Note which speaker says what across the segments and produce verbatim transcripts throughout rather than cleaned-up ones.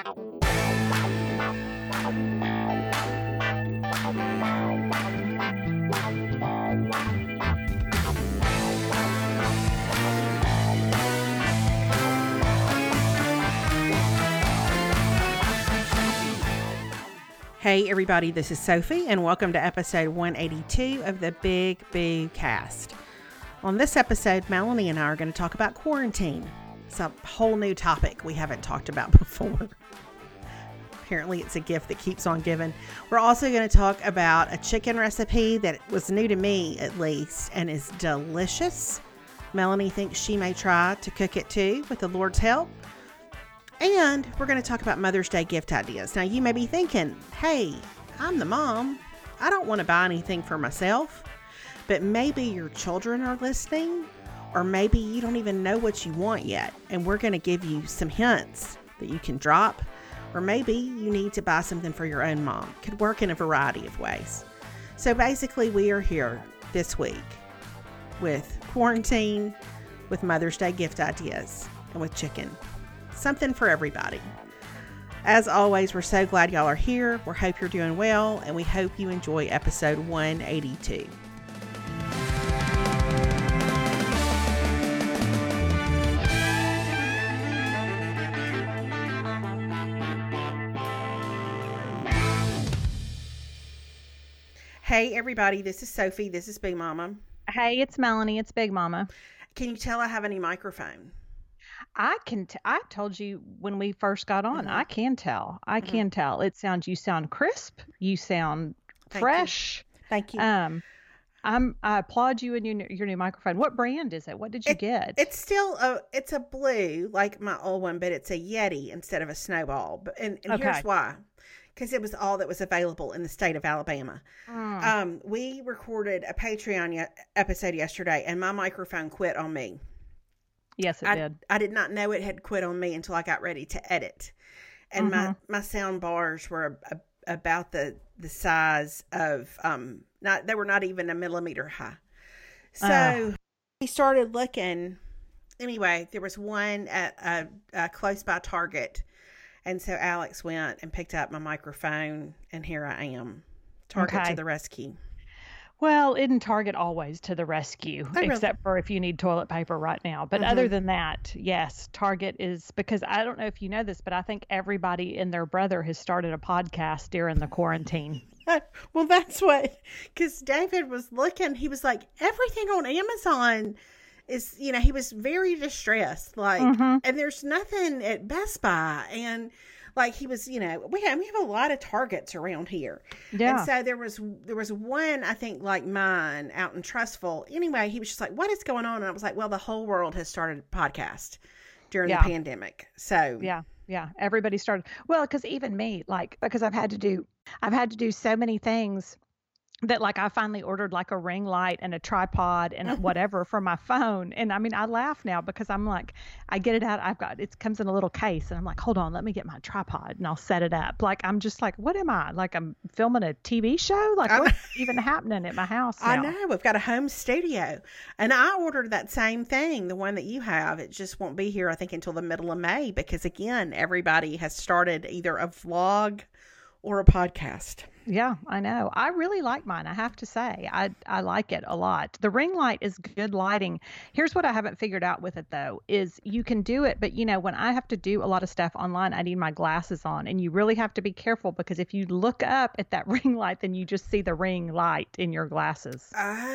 Speaker 1: Hey everybody, this is Sophie and welcome to episode one eighty-two of the Big Boo Cast. On this episode, Melanie and I are going to talk about quarantine. It's a whole new topic we haven't talked about before. Apparently it's a gift that keeps on giving. We're also going to talk about a chicken recipe that was new to me at least and is delicious. Melanie thinks she may try to cook it too with the Lord's help. And we're going to talk about Mother's Day gift ideas. Now, you may be thinking, hey, I'm the mom. I don't want to buy anything for myself. But maybe your children are listening, or maybe you don't even know what you want yet. And we're going to give you some hints that you can drop. Or maybe you need to buy something for your own mom. Could work in a variety of ways. So basically, we are here this week with quarantine, with Mother's Day gift ideas, and with chicken. Something for everybody. As always, we're so glad y'all are here. We hope you're doing well, and we hope you enjoy episode one eighty-two. Hey everybody, this is Sophie. This is Big Mama.
Speaker 2: Hey, it's Melanie. It's Big Mama.
Speaker 1: Can you tell I have a new microphone?
Speaker 2: I can. T- I told you when we first got on. Mm-hmm. I can tell. I mm-hmm. can tell. It sounds. You sound crisp. You sound
Speaker 1: Thank
Speaker 2: fresh.
Speaker 1: You. Thank you.
Speaker 2: Um, I'm. I applaud you and your your new microphone. What brand is it? What did you
Speaker 1: it,
Speaker 2: get?
Speaker 1: It's still a. It's a blue like my old one, but it's a Yeti instead of a Snowball. But and, and
Speaker 2: okay.
Speaker 1: here's why. Because it was all that was available in the state of Alabama. Mm. Um, we recorded a Patreon ye- episode yesterday, and my microphone quit on me.
Speaker 2: Yes, it
Speaker 1: I,
Speaker 2: did.
Speaker 1: I did not know it had quit on me until I got ready to edit. And mm-hmm. my, my sound bars were a, a, about the, the size of, um, not they were not even a millimeter high. So uh. we started looking. Anyway, there was one at uh, uh, close by Target. And so Alex went and picked up my microphone, and here I am. Target
Speaker 2: okay.
Speaker 1: to the rescue.
Speaker 2: Well, isn't Target always to the rescue,
Speaker 1: oh, really?
Speaker 2: Except for if you need toilet paper right now. But mm-hmm. other than that, yes, Target is, because I don't know if you know this, but I think everybody and their brother has started a podcast during the quarantine.
Speaker 1: Well, that's what, because David was looking, he was like, everything on Amazon is, you know, he was very distressed. Like, mm-hmm. and there's nothing at Best Buy. And like he was, you know, we have, we have a lot of Targets around here.
Speaker 2: Yeah.
Speaker 1: And so there was, there was one, I think like mine out in Trustful. Anyway, he was just like, what is going on? And I was like, well, the whole world has started a podcast during
Speaker 2: yeah.
Speaker 1: the pandemic. So
Speaker 2: yeah, yeah. Everybody started. Well, cause even me, like, because I've had to do, I've had to do so many things that like I finally ordered like a ring light and a tripod and whatever for my phone. And I mean, I laugh now because I'm like, I get it out. I've got, it comes in a little case and I'm like, hold on, let me get my tripod and I'll set it up. Like, I'm just like, what am I? Like I'm filming a T V show? Like what's even happening at my house now?
Speaker 1: I know. We've got a home studio and I ordered that same thing, the one that you have. It just won't be here, I think, until the middle of May because again, everybody has started either a vlog or a podcast.
Speaker 2: Yeah, I know. I really like mine. I have to say, I I like it a lot. The ring light is good lighting. Here's what I haven't figured out with it though, is you can do it, but you know, when I have to do a lot of stuff online, I need my glasses on and you really have to be careful because if you look up at that ring light, then you just see the ring light in your glasses.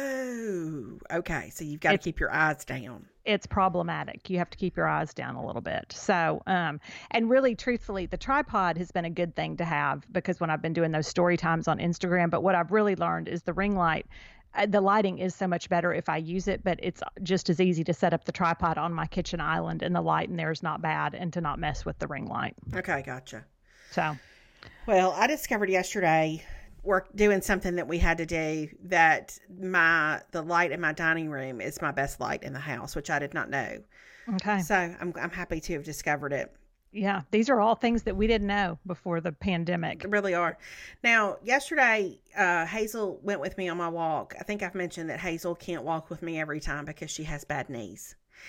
Speaker 1: Oh, okay. So you've got to keep your eyes down.
Speaker 2: It's problematic. You have to keep your eyes down a little bit. So, um, and really truthfully, the tripod has been a good thing to have because when I've been doing those story times on Instagram, but what I've really learned is the ring light, uh, the lighting is so much better if I use it, but it's just as easy to set up the tripod on my kitchen island and the light in there is not bad and to not mess with the ring light.
Speaker 1: Okay. Gotcha.
Speaker 2: So,
Speaker 1: well, I discovered yesterday work doing something that we had to do that my the light in my dining room is my best light in the house, which I did not know.
Speaker 2: Okay.
Speaker 1: So I'm I'm happy to have discovered it.
Speaker 2: Yeah, these are all things that we didn't know before the pandemic.
Speaker 1: They really are. Now, yesterday, uh, Hazel went with me on my walk. I think I've mentioned that Hazel can't walk with me every time because she has bad knees.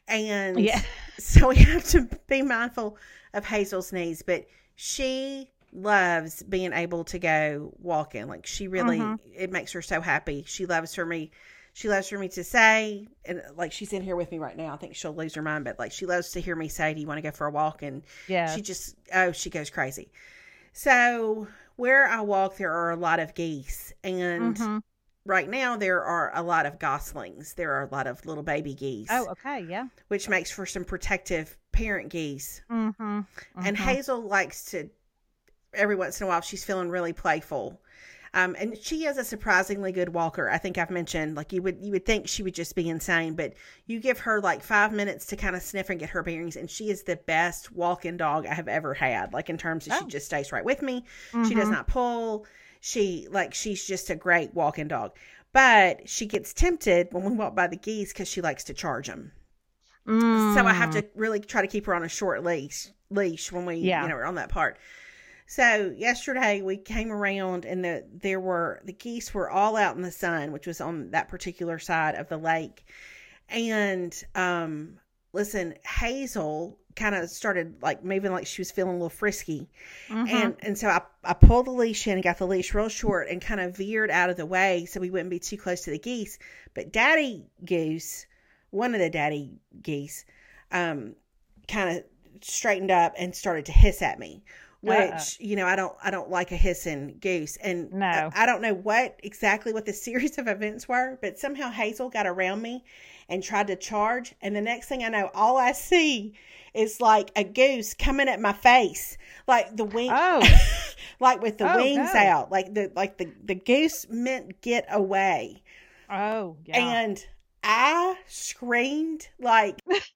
Speaker 1: And
Speaker 2: Yeah.
Speaker 1: so we have to be mindful of Hazel's needs, but she loves being able to go walking. Like she really,
Speaker 2: Mhm.
Speaker 1: it makes her so happy. She loves for me. She loves for me to say, and like she's in here with me right now. I think she'll lose her mind, but like she loves to hear me say, "Do you want to go for a walk?" And
Speaker 2: Yes.
Speaker 1: she just, oh, she goes crazy. So where I walk, there are a lot of geese, and
Speaker 2: Mhm.
Speaker 1: right now there are a lot of goslings. There are a lot of little baby geese,
Speaker 2: Oh, okay. Yeah.
Speaker 1: which makes for some protective parent geese.
Speaker 2: Mhm.
Speaker 1: And
Speaker 2: Mhm.
Speaker 1: Hazel likes to, every once in a while, if she's feeling really playful. Um, and she is a surprisingly good walker. I think I've mentioned, like you would, you would think she would just be insane, but you give her like five minutes to kind of sniff and get her bearings, and she is the best walking dog I have ever had. Like in terms of,
Speaker 2: Oh.
Speaker 1: she just stays right with me. She does
Speaker 2: Mhm.
Speaker 1: not pull. She like, she's just a great walking dog, but she gets tempted when we walk by the geese because she likes to charge them.
Speaker 2: Mm.
Speaker 1: So I have to really try to keep her on a short leash, leash when we,
Speaker 2: Yeah.
Speaker 1: you know, are on that part. So yesterday we came around and the there were the geese were all out in the sun, which was on that particular side of the lake. And um, listen, Hazel kind of started like moving like she was feeling a little frisky.
Speaker 2: Mhm.
Speaker 1: And and so I, I pulled the leash in and got the leash real short and kind of veered out of the way so we wouldn't be too close to the geese. But Daddy Goose, one of the daddy geese, um, kind of straightened up and started to hiss at me. Which,
Speaker 2: Uh-uh.
Speaker 1: you know, I don't, I don't like a hissing goose. And
Speaker 2: No.
Speaker 1: I, I don't know what exactly what the series of events were, but somehow Hazel got around me and tried to charge. And the next thing I know, all I see is like a goose coming at my face, like the wing,
Speaker 2: Oh.
Speaker 1: like with the
Speaker 2: Oh,
Speaker 1: wings
Speaker 2: no.
Speaker 1: out, like the, like the, the goose meant get away.
Speaker 2: Oh, yeah.
Speaker 1: And I screamed like,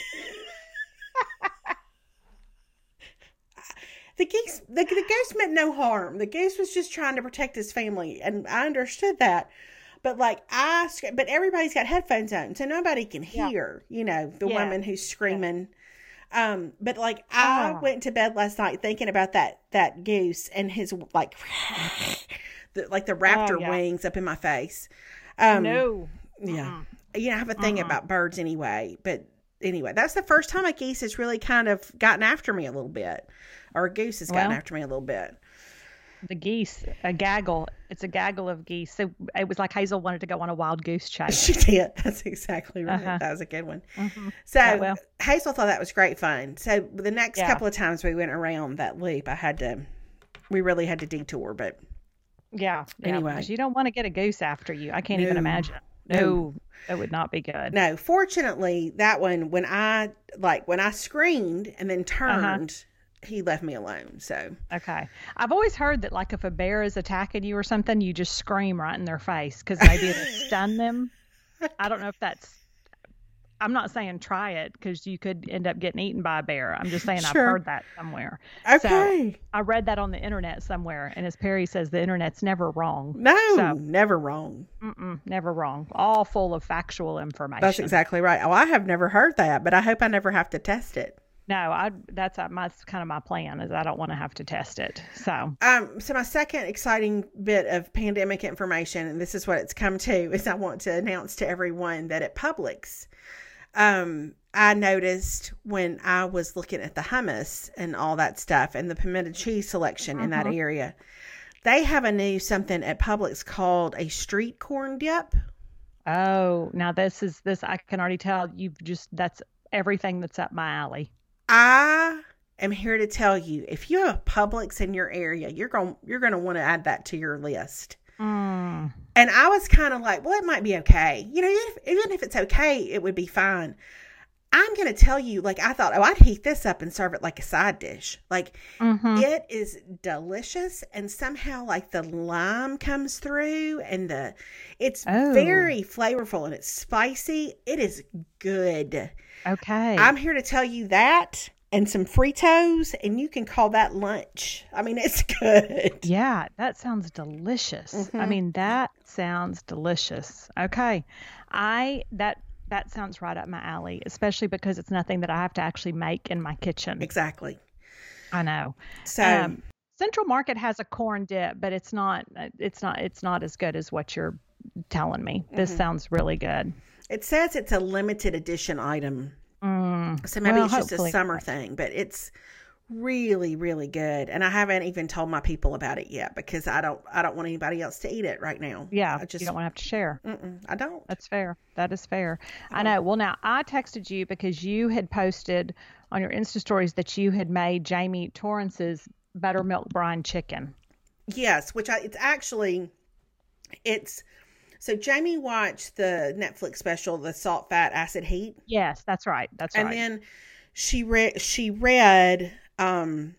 Speaker 1: The geese, the, the goose meant no harm. The goose was just trying to protect his family, and I understood that. But like I, sc- but everybody's got headphones on, so nobody can
Speaker 2: Yeah.
Speaker 1: hear. You know, the
Speaker 2: Yeah.
Speaker 1: woman who's screaming. Um, but like I
Speaker 2: Ah.
Speaker 1: went to bed last night thinking about that that goose and his like, the, like the raptor
Speaker 2: Oh, yeah.
Speaker 1: wings up in my face. Um,
Speaker 2: No.
Speaker 1: yeah,
Speaker 2: Mm-mm.
Speaker 1: you know, I have a thing
Speaker 2: Mm-mm.
Speaker 1: about birds anyway, but anyway, that's the first time a geese has really kind of gotten after me a little bit, or a goose has gotten
Speaker 2: Well.
Speaker 1: after me a little bit.
Speaker 2: The geese, a gaggle. It's a gaggle of geese. So it was like Hazel wanted to go on a wild goose chase.
Speaker 1: She did. That's exactly right.
Speaker 2: Uh-huh.
Speaker 1: That was a good one.
Speaker 2: Mhm.
Speaker 1: So
Speaker 2: Yeah, well.
Speaker 1: Hazel thought that was great fun. So the next
Speaker 2: Yeah.
Speaker 1: couple of times we went around that loop, I had to, we really had to detour, but
Speaker 2: Yeah. yeah.
Speaker 1: Anyway.
Speaker 2: Because you don't want to get a goose after you. I can't even
Speaker 1: No.
Speaker 2: imagine.
Speaker 1: No.
Speaker 2: No, that would not be good.
Speaker 1: no, fortunately that one, when I, like when I screamed and then turned, he left me alone. So
Speaker 2: Okay. I've always heard that, like, if a bear is attacking you or something, you just scream right in their face because maybe it'll stun them. I don't know if that's, I'm not saying try it because you could end up getting eaten by a bear. I'm just saying I've
Speaker 1: Sure.
Speaker 2: heard that somewhere.
Speaker 1: okay.
Speaker 2: I read that on the internet somewhere. And as Perry says, the internet's never wrong.
Speaker 1: No,
Speaker 2: So-
Speaker 1: never wrong.
Speaker 2: Mm-mm, never wrong. All full of factual information.
Speaker 1: That's exactly right. Oh, I have never heard that, but I hope I never have to test it.
Speaker 2: No, I that's uh, my kind of my plan is I don't want to have to test it. So
Speaker 1: Um, so my second exciting bit of pandemic information, and this is what it's come to, is I want to announce to everyone that at Publix, um, I noticed when I was looking at the hummus and all that stuff and the pimento cheese selection in that
Speaker 2: Mhm.
Speaker 1: area, they have a new something at Publix called a street corn dip.
Speaker 2: oh, now this is this I can already tell you've just that's everything that's up my alley.
Speaker 1: I am here to tell you, if you have a Publix in your area, you're going you're going to want to add that to your list.
Speaker 2: Mm.
Speaker 1: And I was kind of like, well, it might be okay. You know, even if, even if it's okay, it would be fine. I'm going to tell you, like, I thought, oh, I'd heat this up and serve it like a side dish. Like,
Speaker 2: Mhm.
Speaker 1: it is delicious. And somehow, like, the lime comes through and the, it's
Speaker 2: Oh.
Speaker 1: very flavorful and it's spicy. It is good.
Speaker 2: Okay.
Speaker 1: I'm here to tell you that and some Fritos, and you can call that lunch. I mean, it's good.
Speaker 2: Yeah, that sounds delicious. I
Speaker 1: Mhm.
Speaker 2: mean, that sounds delicious. Okay. I that that sounds right up my alley, especially because it's nothing that I have to actually make in my kitchen.
Speaker 1: Exactly.
Speaker 2: I know.
Speaker 1: So,
Speaker 2: Um, Central Market has a corn dip, but it's not it's not it's not as good as what you're telling me. This
Speaker 1: Mhm.
Speaker 2: sounds really good.
Speaker 1: it says it's a limited edition item.
Speaker 2: Mm.
Speaker 1: So maybe
Speaker 2: Well,
Speaker 1: it's just a
Speaker 2: hopefully
Speaker 1: summer
Speaker 2: not.
Speaker 1: thing, but it's really, really good. And I haven't even told my people about it yet because I don't, I don't want anybody else to eat it right now.
Speaker 2: Yeah,
Speaker 1: I
Speaker 2: you
Speaker 1: just,
Speaker 2: don't want to have to share.
Speaker 1: mm-mm, I don't.
Speaker 2: That's fair. That is fair.
Speaker 1: I
Speaker 2: I
Speaker 1: don't.
Speaker 2: know. Well, now I texted you because you had posted on your Insta stories that you had made Jamie Torrance's buttermilk brine chicken.
Speaker 1: Yes, which I, it's actually, it's, so Jamie watched the Netflix special, The Salt, Fat, Acid, Heat.
Speaker 2: Yes, that's right. That's
Speaker 1: And
Speaker 2: right.
Speaker 1: then she read, she read, um,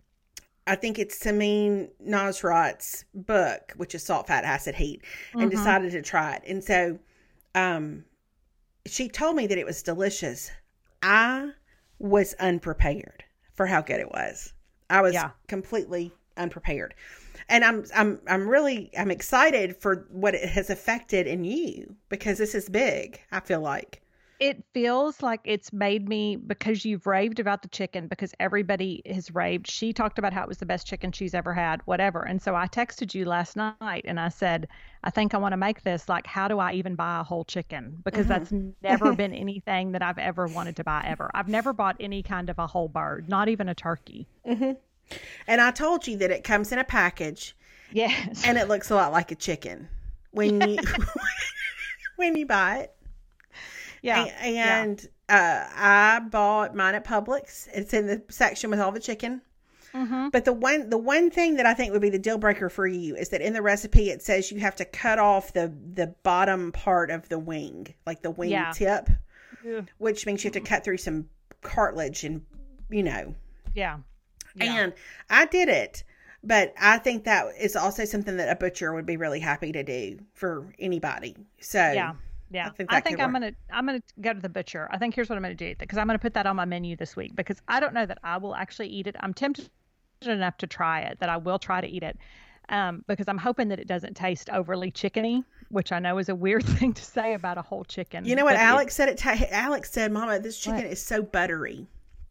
Speaker 1: I think it's Samin Nosrat's book, which is Salt, Fat, Acid, Heat, and
Speaker 2: Mm-hmm.
Speaker 1: decided to try it. And so, um, she told me that it was delicious. I was unprepared for how good it was. I was
Speaker 2: Yeah.
Speaker 1: completely unprepared. And I'm I'm I'm really I'm excited for what it has affected in you because this is big, I feel like.
Speaker 2: It feels like it's made me, because you've raved about the chicken, because everybody has raved. She talked about how it was the best chicken she's ever had, whatever. And so I texted you last night and I said, I think I want to make this. Like, how do I even buy a whole chicken? Because that's never been anything that I've ever wanted to buy ever. I've never bought any kind of a whole bird, not even a turkey.
Speaker 1: Mm-hmm. And I told you that it comes in a package
Speaker 2: Yes.
Speaker 1: and it looks a lot like a chicken when you when you buy it.
Speaker 2: Yeah.
Speaker 1: A- And uh, I bought mine at Publix. It's in the section with all the chicken.
Speaker 2: Mm-hmm.
Speaker 1: But the one the one thing that I think would be the deal breaker for you is that in the recipe it says you have to cut off the the bottom part of the wing, like the wing
Speaker 2: Yeah.
Speaker 1: tip,
Speaker 2: Ugh.
Speaker 1: which means you have to cut through some cartilage and, you know.
Speaker 2: Yeah. Yeah.
Speaker 1: And I did it. But I think that is also something that a butcher would be really happy to do for anybody. So
Speaker 2: Yeah. Yeah.
Speaker 1: I think
Speaker 2: I
Speaker 1: that
Speaker 2: think
Speaker 1: could
Speaker 2: I'm
Speaker 1: work.
Speaker 2: gonna I'm gonna go to the butcher. I think here's what I'm gonna do, because I'm gonna put that on my menu this week, because I don't know that I will actually eat it. I'm tempted enough to try it that I will try to eat it. Um, because I'm hoping that it doesn't taste overly chickeny, which I know is a weird thing to say about a whole chicken.
Speaker 1: You know what
Speaker 2: but it-
Speaker 1: Alex said? It ta- Alex said, "Mama, this chicken
Speaker 2: What?
Speaker 1: is so buttery."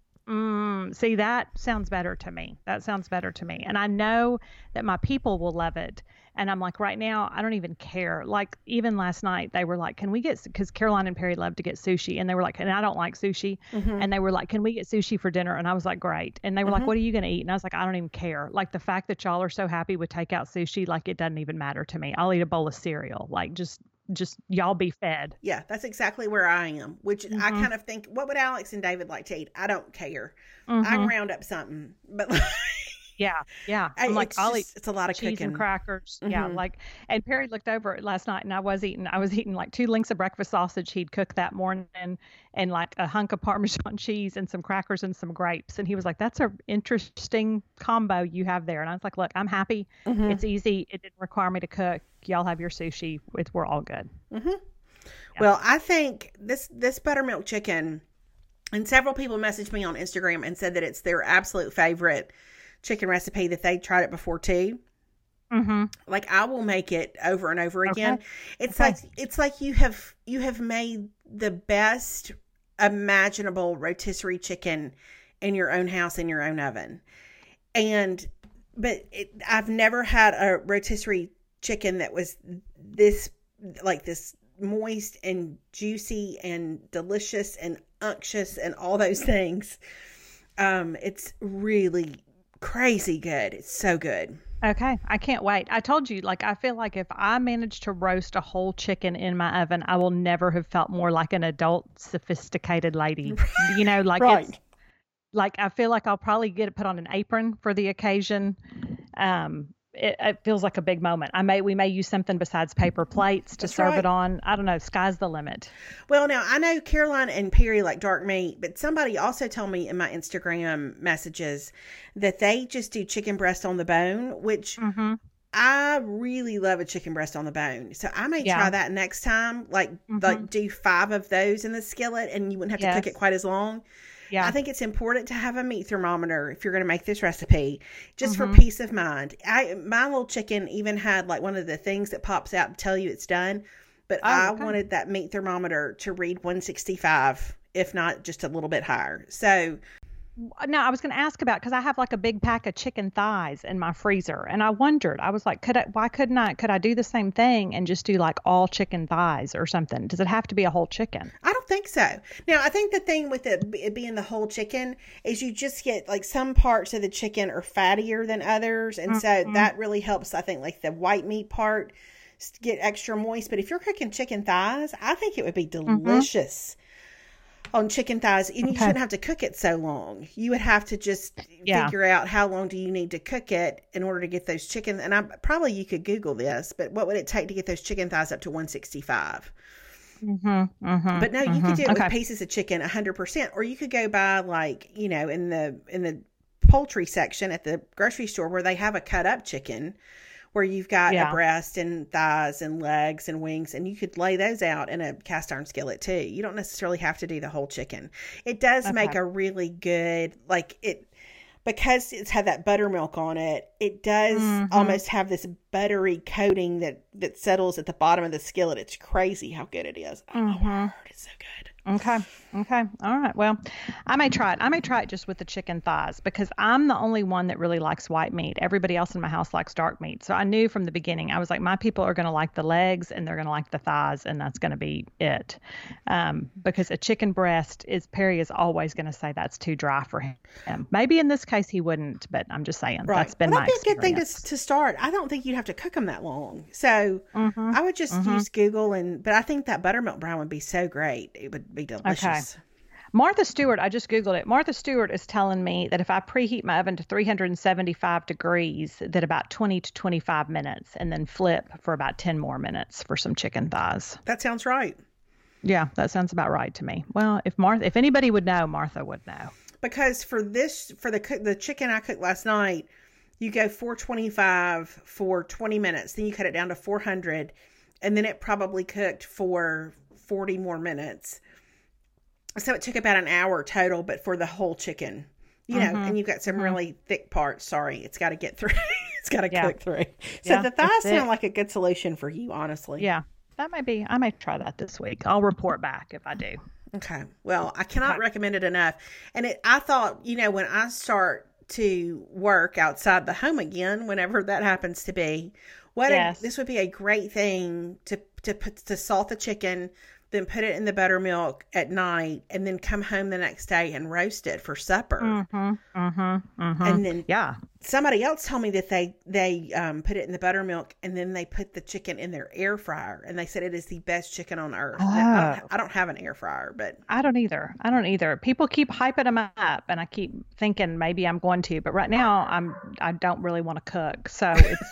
Speaker 2: Mm, see, that sounds better to me. That sounds better to me. And I know that my people will love it. And I'm like, right now, I don't even care. Like, even last night, they were like, can we get, because Caroline and Perry love to get sushi. And they were like, and I don't like sushi.
Speaker 1: Mm-hmm.
Speaker 2: And they were like, can we get sushi for dinner? And I was like, great. And they were like,
Speaker 1: Mhm.
Speaker 2: what are you going to eat? And I was like, I don't even care. Like, the fact that y'all are so happy with takeout sushi, like, it doesn't even matter to me. I'll eat a bowl of cereal. Like, just, just y'all be fed.
Speaker 1: Yeah, that's exactly where I am. Which I
Speaker 2: Mhm.
Speaker 1: kind of think, what would Alex and David like to eat? I don't care. I
Speaker 2: Mhm.
Speaker 1: can round up something, but
Speaker 2: Yeah, yeah.
Speaker 1: I-
Speaker 2: I'm like,
Speaker 1: it's
Speaker 2: I'll eat
Speaker 1: just, it's a lot of
Speaker 2: cheese
Speaker 1: cooking.
Speaker 2: and crackers. Yeah,
Speaker 1: Mhm.
Speaker 2: like, and Perry looked over it last night, and I was eating, I was eating like two links of breakfast sausage he'd cooked that morning, and like a hunk of Parmesan cheese and some crackers and some grapes. And he was like, "That's a interesting combo you have there." And I was like, "Look, I'm happy.
Speaker 1: Mhm.
Speaker 2: It's easy. It didn't require me to cook. Y'all have your sushi. It's, we're all good."
Speaker 1: Mm-hmm. Well, I think this this buttermilk chicken, and several people messaged me on Instagram and said that it's their absolute favorite chicken recipe, that they tried it before too.
Speaker 2: Mm-hmm.
Speaker 1: Like, I will make it over and over again.
Speaker 2: Okay.
Speaker 1: It's
Speaker 2: Okay.
Speaker 1: like it's like you have you have made the best imaginable rotisserie chicken in your own house, in your own oven. And but it, I've never had a rotisserie chicken that was this like this moist and juicy and delicious and unctuous and all those things. Um, it's really crazy good. It's so good.
Speaker 2: Okay, I can't wait. I told you, like, I feel like if I manage to roast a whole chicken in my oven, I will never have felt more like an adult, sophisticated lady. You know, like
Speaker 1: Right.
Speaker 2: it's like I feel like I'll probably get it put on an apron for the occasion. Um, it, it feels like a big moment. I may we may use something besides paper plates to
Speaker 1: That's
Speaker 2: serve
Speaker 1: right.
Speaker 2: it on. I don't know. Sky's the limit.
Speaker 1: Well, now I know Caroline and Perry like dark meat, but somebody also told me in my Instagram messages that they just do chicken breast on the bone, which
Speaker 2: Mm-hmm.
Speaker 1: I really love a chicken breast on the bone. So I may
Speaker 2: Yeah.
Speaker 1: try that next time. Like,
Speaker 2: Mhm.
Speaker 1: like do five of those in the skillet, and you wouldn't have to cook
Speaker 2: Yes.
Speaker 1: it quite as long.
Speaker 2: Yeah.
Speaker 1: I think it's important to have a meat thermometer if you're going to make this recipe, just
Speaker 2: Mhm.
Speaker 1: for peace of mind. I my little chicken even had like one of the things that pops out to tell you it's done, but
Speaker 2: Oh,
Speaker 1: I
Speaker 2: okay.
Speaker 1: wanted that meat thermometer to read one sixty-five, if not just a little bit higher. So
Speaker 2: No, I was going to ask about because I have like a big pack of chicken thighs in my freezer, and I wondered, I was like, could I? Why couldn't I? Could I do the same thing and just do like all chicken thighs or something? Does it have to be a whole chicken?
Speaker 1: I don't think so. Now, I think the thing with it, it being the whole chicken is you just get like some parts of the chicken are fattier than others. And mm-hmm. so that really helps, I think, like the white meat part get extra moist. But if you're cooking chicken thighs, I think it would be delicious mm-hmm. on chicken thighs. And okay. you shouldn't have to cook it so long. You would have to just yeah. figure out how long do you need to cook it in order to get those chicken. And I probably you could Google this, but what would it take to get those chicken thighs up to one sixty-five?
Speaker 2: Mm-hmm, mm-hmm,
Speaker 1: but no, you
Speaker 2: mm-hmm.
Speaker 1: could do it
Speaker 2: okay.
Speaker 1: with pieces of chicken one hundred percent, or you could go buy like, you know, in the in the poultry section at the grocery store where they have a cut up chicken where you've got yeah. a breast and thighs and legs and wings, and you could lay those out in a cast iron skillet too. You don't necessarily have to do the whole chicken. It does okay. make a really good, like it, because it's had that buttermilk on it, it does mm-hmm. almost have this buttery coating that, that settles at the bottom of the skillet. It's crazy how good it is. Oh, mm-hmm. my word, it's so good.
Speaker 2: Okay. Okay. All right. Well, I may try it. I may try it just with the chicken thighs because I'm the only one that really likes white meat. Everybody else in my house likes dark meat. So I knew from the beginning, I was like, my people are going to like the legs and they're going to like the thighs, and that's going to be it. Um, because a chicken breast is, Perry is always going to say that's too dry for him. Maybe in this case he wouldn't, but I'm just saying right. that's been
Speaker 1: well,
Speaker 2: my
Speaker 1: that'd be a good thing
Speaker 2: experience.
Speaker 1: to, to start. I don't think you'd have to cook them that long. So
Speaker 2: mm-hmm.
Speaker 1: I would just
Speaker 2: mm-hmm.
Speaker 1: use Google, and but I think that buttermilk brown would be so great. It would be delicious.
Speaker 2: Okay. Martha Stewart, I just Googled it. Martha Stewart is telling me that if I preheat my oven to three hundred seventy-five degrees, that about twenty to twenty-five minutes, and then flip for about ten more minutes for some chicken thighs.
Speaker 1: That sounds right.
Speaker 2: Yeah, that sounds about right to me. Well, if Martha, if anybody would know, Martha would know.
Speaker 1: Because for this, for the the chicken I cooked last night, you go four twenty-five for twenty minutes, then you cut it down to four hundred, and then it probably cooked for forty more minutes. So it took about an hour total, but for the whole chicken, you know, mm-hmm. and you've got some mm-hmm. really thick parts. Sorry, it's got to get through. It's got to yeah. cook through. So yeah, the thighs sound like a good solution for you, honestly.
Speaker 2: Yeah, that might be. I may try that this week. I'll report back if I do.
Speaker 1: Okay. Well, I cannot okay. recommend it enough. And it, I thought, you know, when I start to work outside the home again, whenever that happens to be, what yes. a, this would be a great thing to to put to salt the chicken, then put it in the buttermilk at night, and then come home the next day and roast it for supper.
Speaker 2: Mm-hmm, mm-hmm, mm-hmm.
Speaker 1: And then
Speaker 2: yeah.
Speaker 1: somebody else told me that they, they um, put it in the buttermilk, and then they put the chicken in their air fryer, and they said it is the best chicken on earth.
Speaker 2: Oh.
Speaker 1: I, don't, I don't have an air fryer, but
Speaker 2: I don't either. I don't either. People keep hyping them up, and I keep thinking maybe I'm going to, but right now I'm, I don't really want to cook. So it's,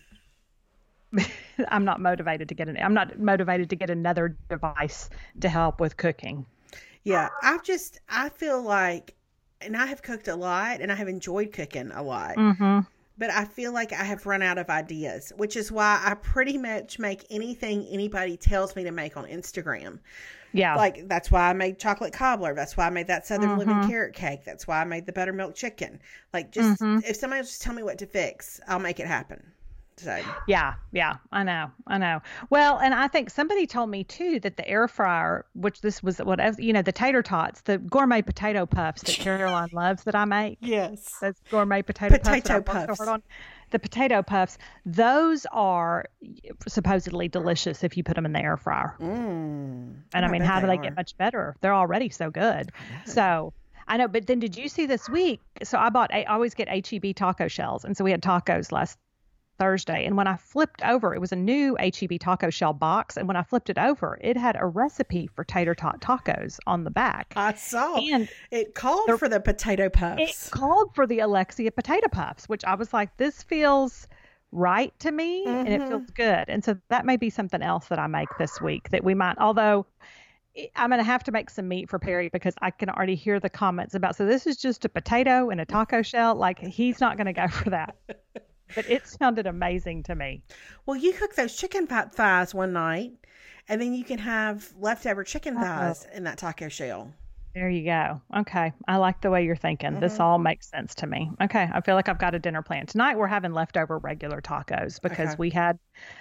Speaker 2: I'm not motivated to get an I'm not motivated to get another device to help with cooking.
Speaker 1: Yeah, I've just I feel like, and I have cooked a lot, and I have enjoyed cooking a lot.
Speaker 2: Mm-hmm.
Speaker 1: But I feel like I have run out of ideas, which is why I pretty much make anything anybody tells me to make on Instagram.
Speaker 2: Yeah.
Speaker 1: Like, that's why I made chocolate cobbler. That's why I made that Southern
Speaker 2: mm-hmm.
Speaker 1: Living carrot cake. That's why I made the buttermilk chicken. Like, just,
Speaker 2: mm-hmm.
Speaker 1: if somebody will just tell me what to fix, I'll make it happen. So.
Speaker 2: Yeah, yeah, I know, I know. Well, and I think somebody told me too that the air fryer, which this was what, you know, the tater tots, the gourmet potato puffs that Caroline loves that I make.
Speaker 1: Yes.
Speaker 2: Those gourmet potato,
Speaker 1: potato
Speaker 2: puffs.
Speaker 1: puffs.
Speaker 2: So on. The potato puffs, those are supposedly delicious if you put them in the air fryer.
Speaker 1: Mm,
Speaker 2: and I mean, how do they
Speaker 1: are.
Speaker 2: get much better? They're already so good. I so I know, but then did you see this week? So I bought, I always get H E B taco shells. And so we had tacos last Thursday. And when I flipped over, it was a new H E B taco shell box. And when I flipped it over, it had a recipe for tater tot tacos on the back.
Speaker 1: I saw.
Speaker 2: And
Speaker 1: it called for the potato puffs.
Speaker 2: It called for the Alexia potato puffs, which I was like, this feels right to me mm-hmm. and it feels good. And so that may be something else that I make this week that we might, although I'm going to have to make some meat for Perry because I can already hear the comments about, so this is just a potato and a taco shell. Like, he's not going to go for that. But it sounded amazing to me.
Speaker 1: Well, you cook those chicken thighs one night, and then you can have leftover chicken thighs Uh-oh. in that taco shell.
Speaker 2: There you go. Okay. I like the way you're thinking. Mm-hmm. This all makes sense to me. Okay. I feel like I've got a dinner plan. Tonight we're having leftover regular tacos because okay. we had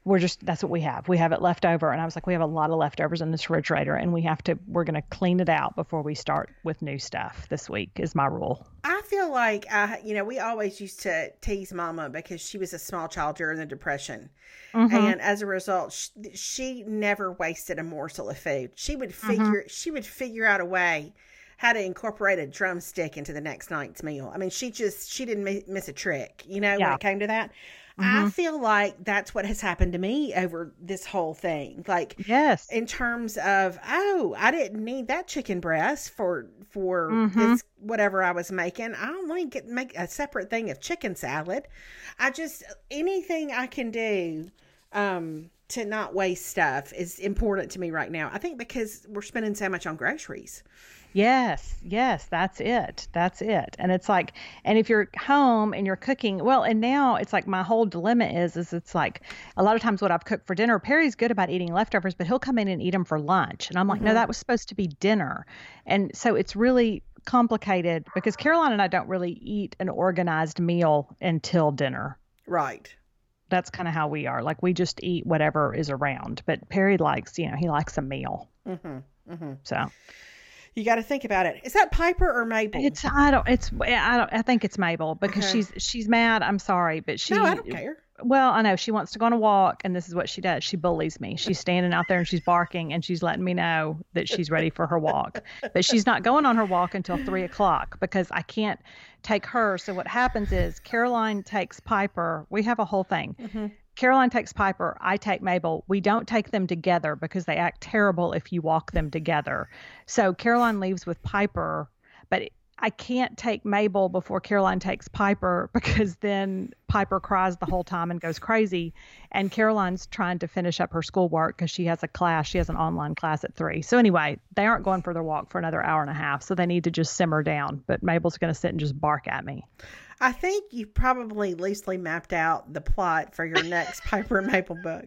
Speaker 2: we're just, that's what we have. We have it left over. And I was like, we have a lot of leftovers in this refrigerator and we have to, we're going to clean it out before we start with new stuff this week is my rule.
Speaker 1: I feel like, I, you know, we always used to tease Mama because she was a small child during the Depression. Mm-hmm. And as a result, she, she never wasted a morsel of food. She would figure, mm-hmm. she would figure out a way how to incorporate a drumstick into the next night's meal. I mean, she just, she didn't miss a trick, you know, yeah. when it came to that. Mm-hmm. I feel like that's what has happened to me over this whole thing. Like,
Speaker 2: yes,
Speaker 1: in terms of, oh, I didn't need that chicken breast for, for mm-hmm. this, whatever I was making. I don't want to get, make a separate thing of chicken salad. I just, anything I can do, um, to not waste stuff is important to me right now. I think because we're spending so much on groceries.
Speaker 2: Yes, yes, that's it. That's it. And it's like, and if you're home and you're cooking, well, and now it's like my whole dilemma is, is it's like a lot of times what I've cooked for dinner, Perry's good about eating leftovers, but he'll come in and eat them for lunch. And I'm like, mm-hmm. no, that was supposed to be dinner. And so it's really complicated because Caroline and I don't really eat an organized meal until dinner.
Speaker 1: Right.
Speaker 2: That's kind of how we are. Like we just eat whatever is around, but Perry likes, you know, he likes a meal.
Speaker 1: Mm-hmm. Mm-hmm.
Speaker 2: So.
Speaker 1: You got to think about it. Is that Piper or Mabel?
Speaker 2: It's I don't. It's I don't. I think it's Mabel because okay. she's she's mad. I'm sorry, but she.
Speaker 1: No, I don't care.
Speaker 2: Well, I know she wants to go on a walk, and this is what she does. She bullies me. She's standing out there and she's barking, and she's letting me know that she's ready for her walk. But she's not going on her walk until three o'clock because I can't take her. So what happens is Caroline takes Piper. We have a whole thing. Mm-hmm. Caroline takes Piper, I take Mabel. We don't take them together because they act terrible if you walk them together. So Caroline leaves with Piper, but I can't take Mabel before Caroline takes Piper because then Piper cries the whole time and goes crazy. And Caroline's trying to finish up her schoolwork because she has a class. She has an online class at three. So anyway, they aren't going for their walk for another hour and a half. So they need to just simmer down. But Mabel's going to sit and just bark at me.
Speaker 1: I think you've probably loosely mapped out the plot for your next Piper and Mabel book.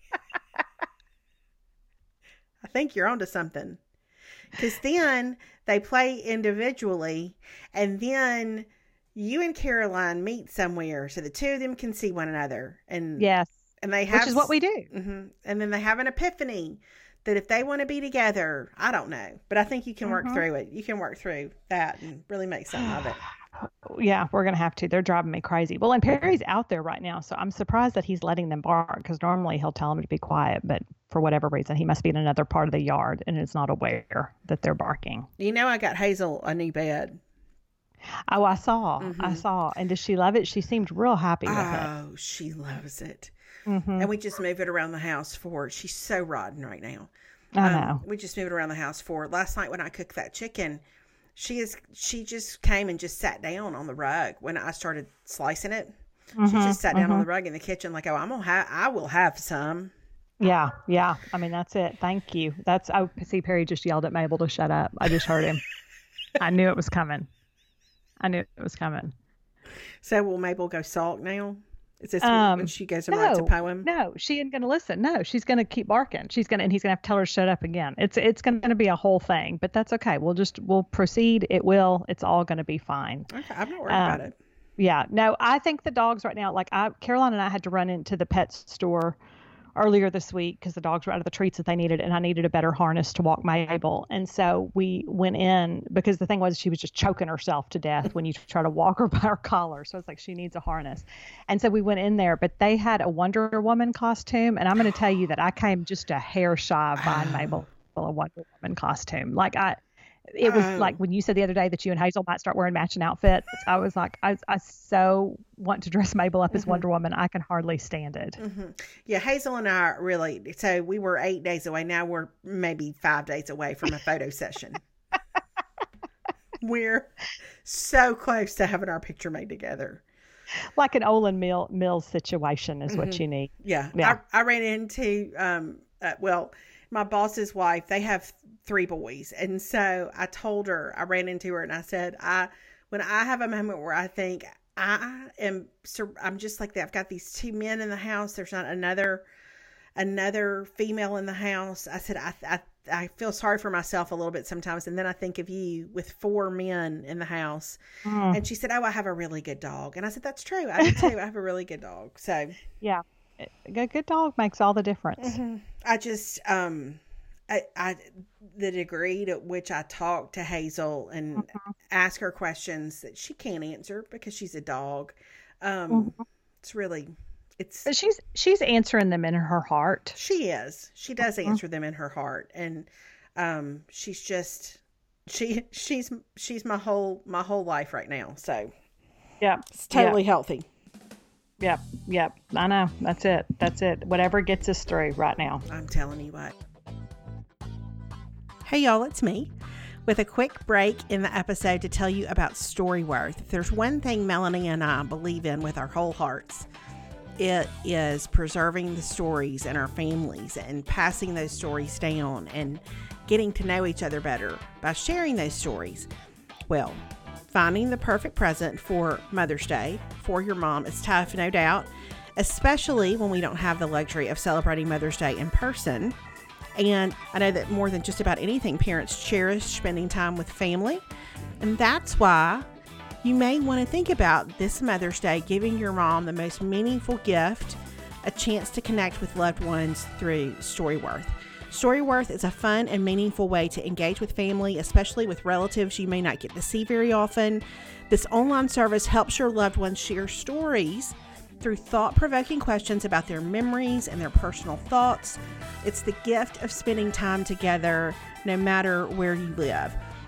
Speaker 1: I think you're onto something. Because then they play individually, and then you and Caroline meet somewhere so the two of them can see one another. And
Speaker 2: yes,
Speaker 1: and they have,
Speaker 2: which is what we do.
Speaker 1: Mm-hmm, and then they have an epiphany that if they want to be together, I don't know, but I think you can work mm-hmm. through it. You can work through that and really make something of it.
Speaker 2: Yeah, we're going to have to. They're driving me crazy. Well, and Perry's out there right now, so I'm surprised that he's letting them bark because normally he'll tell them to be quiet, but for whatever reason, he must be in another part of the yard and is not aware that they're barking.
Speaker 1: You know, I got Hazel a new bed.
Speaker 2: Oh, I saw. Mm-hmm. I saw. And does she love it? She seemed real happy with
Speaker 1: oh,
Speaker 2: it.
Speaker 1: Oh, she loves it.
Speaker 2: Mm-hmm.
Speaker 1: And we just move it around the house for her. She's so rotten right now.
Speaker 2: I
Speaker 1: um,
Speaker 2: know.
Speaker 1: We just moved it around the house for her. Last night when I cooked that chicken, She is. She just came and just sat down on the rug when I started slicing it. Mm-hmm, she just sat down mm-hmm. on the rug in the kitchen, like, "Oh, I'm gonna have. I will have some."
Speaker 2: Yeah, yeah. I mean, that's it. Thank you. That's. I see. Perry just yelled at Mabel to shut up. I just heard him. I knew it was coming. I knew it was coming.
Speaker 1: So will Mabel go sulk now? Is this
Speaker 2: um,
Speaker 1: when she goes and
Speaker 2: no,
Speaker 1: writes a poem?
Speaker 2: No, she ain't gonna listen. No, she's gonna keep barking. She's gonna, and he's gonna have to tell her to shut up again. It's it's gonna be a whole thing, but that's okay. We'll just we'll proceed. It will. It's all gonna be fine.
Speaker 1: Okay, I'm not worried
Speaker 2: um,
Speaker 1: about it.
Speaker 2: Yeah, no, I think the dogs right now, like I, Caroline and I had to run into the pet store earlier this week because the dogs were out of the treats that they needed, and I needed a better harness to walk Mabel. And so we went in because the thing was she was just choking herself to death when you try to walk her by her collar. So it's like she needs a harness. And so we went in there, but they had a Wonder Woman costume, and I'm going to tell you that I came just a hair shy of buying Mabel a Wonder Woman costume. Like I. It was um, like when you said the other day that you and Hazel might start wearing matching outfits. I was like, I, I so want to dress Mabel up as mm-hmm. Wonder Woman. I can hardly stand it.
Speaker 1: Mm-hmm. Yeah, Hazel and I really, so we were eight days away. Now we're maybe five days away from a photo session. We're so close to having our picture made together.
Speaker 2: Like an Olin Mill, Mills situation is mm-hmm. what you need.
Speaker 1: Yeah. yeah. I, I ran into, um, uh, well, my boss's wife, they have three boys. And so I told her, I ran into her and I said, I, when I have a moment where I think I am, I'm just like that. I've got these two men in the house. There's not another, another female in the house. I said, I, I, I feel sorry for myself a little bit sometimes. And then I think of you with four men in the house. Mm. And she said, oh, I have a really good dog. And I said, that's true. I do too. I have a really good dog. So
Speaker 2: yeah. A good dog makes all the difference.
Speaker 1: Mm-hmm. I just, um, I, I, the degree to which I talk to Hazel and
Speaker 2: Mm-hmm.
Speaker 1: ask her questions that she can't answer because she's a dog. Um,
Speaker 2: Mm-hmm.
Speaker 1: it's really, it's,
Speaker 2: But she's she's answering them in her heart.
Speaker 1: she is, she does
Speaker 2: Mm-hmm.
Speaker 1: answer them in her heart. And, um, she's just, she, she's, she's my whole, my whole life right now. So
Speaker 2: Yeah.
Speaker 1: it's totally healthy.
Speaker 2: Yep. Yep. I know. That's it. That's it. Whatever gets us through right now.
Speaker 1: I'm telling you what. Hey y'all, it's me with a quick break in the episode to tell you about Storyworth. If there's one thing Melanie and I believe in with our whole hearts, it is preserving the stories in our families and passing those stories down and getting to know each other better by sharing those stories. Well, finding the perfect present for Mother's Day for your mom is tough, no doubt, especially when we don't have the luxury of celebrating Mother's Day in person. And I know that more than just about anything, parents cherish spending time with family. And that's why you may want to think about this Mother's Day giving your mom the most meaningful gift, a chance to connect with loved ones through Storyworth. Storyworth is a fun and meaningful way to engage with family, especially with relatives you may not get to see very often. This online service helps your loved ones share stories through thought-provoking questions about their memories and their personal thoughts. It's the gift of spending time together no matter where you live.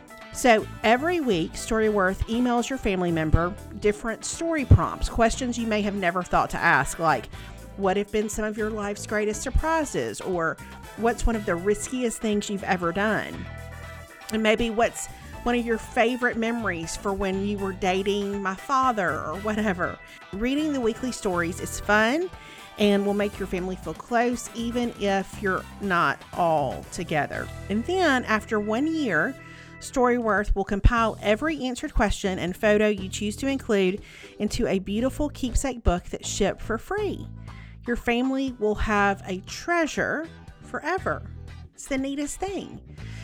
Speaker 1: So every week, Storyworth emails your family member different story prompts, questions you may have never thought to ask, like, what have been some of your life's greatest surprises? Or what's one of the riskiest things you've ever done? And maybe what's one of your favorite memories for when you were dating my father or whatever. Reading the weekly stories is fun and will make your family feel close, even if you're not all together. And then after one year, Storyworth will compile every answered question and photo you choose to include into a beautiful keepsake book that's shipped for free. Your family will have a treasure forever. It's the neatest thing.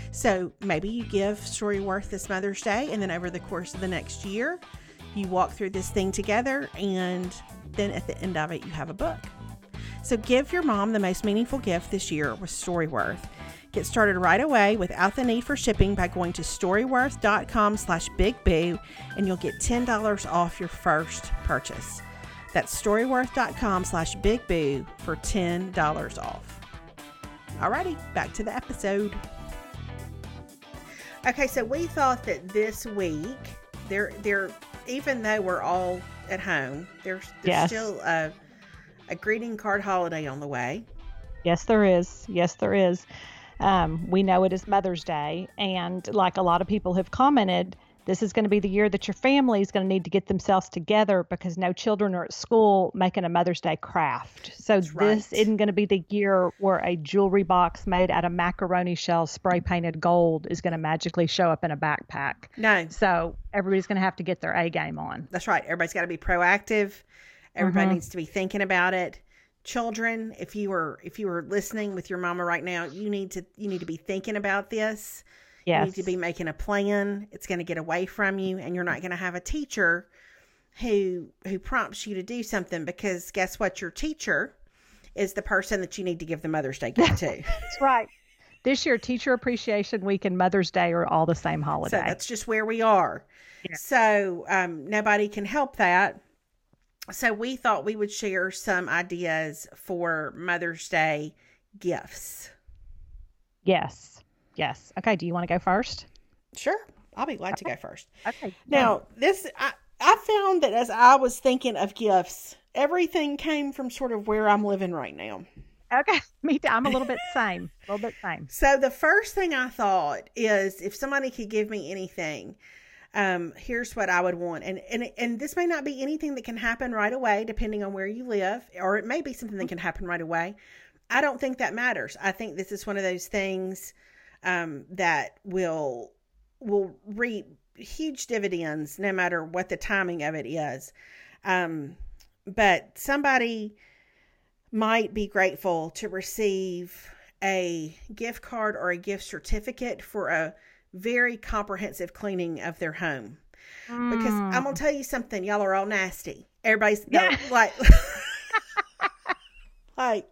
Speaker 1: So maybe you give Storyworth this Mother's Day, and then over the course of the next year, you walk through this thing together, and then at the end of it, you have a book. So give your mom the most meaningful gift this year with Storyworth. Get started right away without the need for shipping by going to storyworth.com slash bigboo, and you'll get ten dollars off your first purchase. That's storyworth.com slash bigboo for ten dollars off. Alrighty, back to the episode. Okay, so we thought that this week, there, there, even though we're all at home, there's, there's
Speaker 2: Yes.
Speaker 1: still a, a greeting card holiday on the way.
Speaker 2: Yes, there is. Yes, there is. Um, we know it is Mother's Day, and like a lot of people have commented, this is going to be the year that your family is going to need to get themselves together because no children are at school making a Mother's Day craft. So
Speaker 1: That's right.
Speaker 2: this isn't going to be the year where a jewelry box made out of macaroni shells spray painted gold is going to magically show up in a backpack.
Speaker 1: No,
Speaker 2: So everybody's going to have to get their A game on.
Speaker 1: that's right. Everybody's got to be proactive. Everybody
Speaker 2: Mhm.
Speaker 1: needs to be thinking about it. Children, if you were if you were listening with your mama right now, you need to you need to be thinking about this. You
Speaker 2: Yes.
Speaker 1: need to be making a plan. It's going to get away from you, and you're not going to have a teacher who who prompts you to do something, because guess what? Your teacher is the person that you need to give the Mother's Day gift to.
Speaker 2: That's right. This year, Teacher Appreciation Week and Mother's Day are all the same holiday.
Speaker 1: So that's just where we are.
Speaker 2: Yeah.
Speaker 1: So um, nobody can help that. So we thought we would share some ideas for Mother's Day gifts.
Speaker 2: Yes. Yes. Okay. Do you want to go first?
Speaker 1: Sure. I'll be glad to go first.
Speaker 2: Okay.
Speaker 1: Now, this, I, I found that as I was thinking of gifts, everything came from sort of where I'm living right now.
Speaker 2: Okay. Me too. I'm a little bit same. A little bit same.
Speaker 1: So the first thing I thought is, if somebody could give me anything, um, here's what I would want. And, and, and this may not be anything that can happen right away, depending on where you live, or it may be something that can happen right away. I don't think that matters. I think this is one of those things, um, that will, will reap huge dividends no matter what the timing of it is. Um, but somebody might be grateful to receive a gift card or a gift certificate for a very comprehensive cleaning of their home. Because
Speaker 2: Mm.
Speaker 1: I'm going to tell you something, y'all are all nasty. Everybody's
Speaker 2: Yeah.
Speaker 1: like, like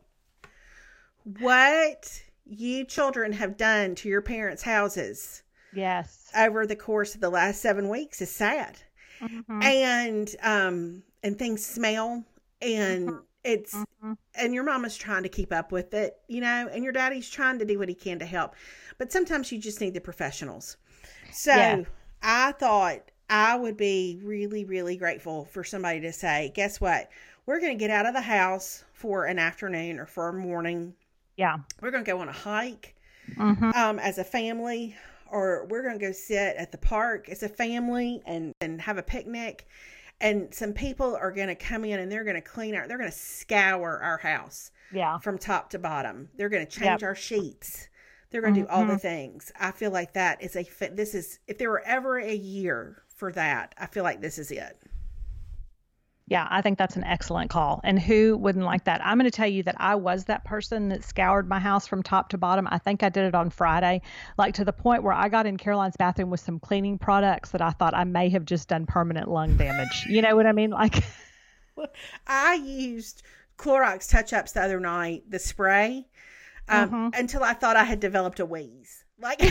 Speaker 1: what you children have done to your parents' houses.
Speaker 2: Yes.
Speaker 1: Over the course of the last seven weeks is sad. Mm-hmm. And, um, and things smell and mm-hmm. it's, mm-hmm. and your mama's trying to keep up with it, you know, and your daddy's trying to do what he can to help. But sometimes you just need the professionals. So yeah. I thought I would be really, really grateful for somebody to say, guess what? We're going to get out of the house for an afternoon or for a morning.
Speaker 2: Yeah.
Speaker 1: We're going to go on a hike
Speaker 2: mm-hmm.
Speaker 1: um, as a family, or we're going to go sit at the park as a family and, and have a picnic. And some people are going to come in and they're going to clean our, they're going to scour our house
Speaker 2: yeah.
Speaker 1: from top to bottom. They're going to change yep. our sheets. They're going to mm-hmm. do all the things. I feel like that is a, this is, if there were ever a year for that, I feel like this is it.
Speaker 2: Yeah, I think that's an excellent call. And who wouldn't like that? I'm going to tell you that I was that person that scoured my house from top to bottom. I think I did it on Friday, like to the point where I got in Caroline's bathroom with some cleaning products that I thought I may have just done permanent lung damage. You know what I mean? Like,
Speaker 1: I used Clorox touch-ups the other night, the spray, um, mm-hmm. until I thought I had developed a wheeze. Like,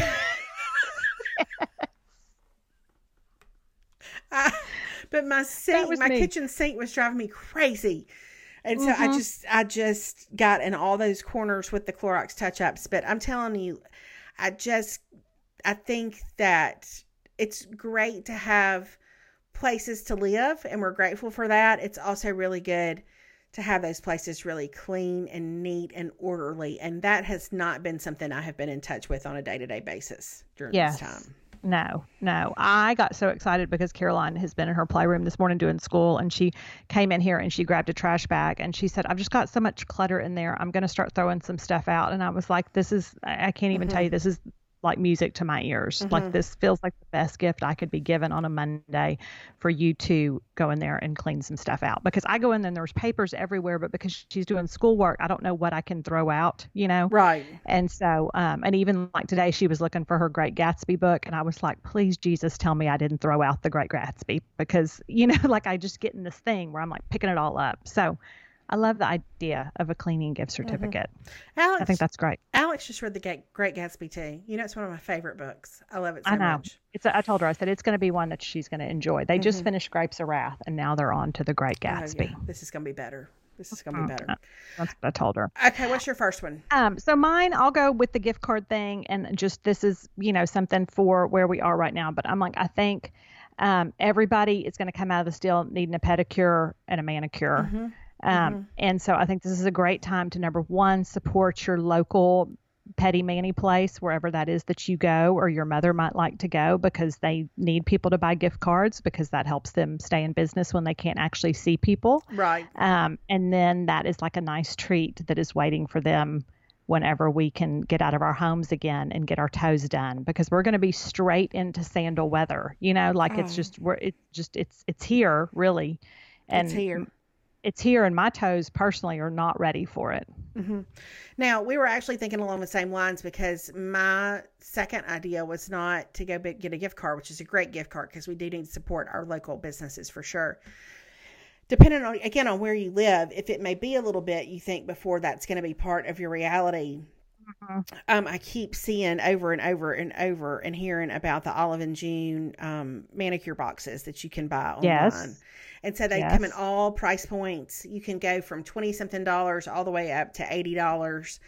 Speaker 1: I, but my sink, my me. kitchen sink was driving me crazy. And so mm-hmm. I just, I just got in all those corners with the Clorox touch-ups. But I'm telling you, I just, I think that it's great to have places to live, and we're grateful for that. It's also really good to have those places really clean and neat and orderly. And that has not been something I have been in touch with on a day-to-day basis during
Speaker 2: yes.
Speaker 1: this time.
Speaker 2: No, no. I got so excited because Caroline has been in her playroom this morning doing school, and she came in here and she grabbed a trash bag and she said, I've just got so much clutter in there. I'm going to start throwing some stuff out. And I was like, this is, I can't even mm-hmm. tell you, this is like music to my ears. Mm-hmm. Like, this feels like the best gift I could be given on a Monday for you to go in there and clean some stuff out, because I go in there and there's papers everywhere, but because she's doing schoolwork, I don't know what I can throw out, you know?
Speaker 1: Right.
Speaker 2: And so, um, and even like today, she was looking for her Great Gatsby book. And I was like, please, Jesus, tell me I didn't throw out the Great Gatsby, because, you know, like I just get in this thing where I'm like picking it all up. So I love the idea of a cleaning gift certificate. Mm-hmm. Alex, I think that's great.
Speaker 1: Alex just read the Great Gatsby too. You know, it's one of my favorite books. I love it so
Speaker 2: I know.
Speaker 1: much.
Speaker 2: It's a, I told her, I said, it's going to be one that she's going to enjoy. They mm-hmm. just finished Grapes of Wrath, and now they're on to the Great Gatsby. Oh, yeah.
Speaker 1: This is going to be better. This is going to be better.
Speaker 2: That's what I told her.
Speaker 1: Okay, what's your first one?
Speaker 2: Um, so mine, I'll go with the gift card thing, and just this is, you know, something for where we are right now. But I'm like, I think um, everybody is going to come out of this deal needing a pedicure and a manicure. Mm-hmm. Um, mm-hmm. And so I think this is a great time to, number one, support your local pedi mani place, wherever that is that you go, or your mother might like to go, because they need people to buy gift cards, because that helps them stay in business when they can't actually see people.
Speaker 1: Right.
Speaker 2: Um, and then that is like a nice treat that is waiting for them whenever we can get out of our homes again and get our toes done, because we're going to be straight into sandal weather, you know, like oh. it's just, we're, it's just, it's, it's here really. And
Speaker 1: it's here.
Speaker 2: It's here, and my toes personally are not ready for it.
Speaker 1: Mm-hmm. Now, we were actually thinking along the same lines, because my second idea was not to go get a gift card, which is a great gift card, because we do need to support our local businesses for sure. Depending on, again, on where you live, if it may be a little bit, you think before that's going to be part of your reality. Mm-hmm. Um, I keep seeing over and over and over and hearing about the Olive and June um, manicure boxes that you can buy online.
Speaker 2: Yes.
Speaker 1: And so they yes. come in all price points. You can go from twenty something dollars all the way up to eighty dollars.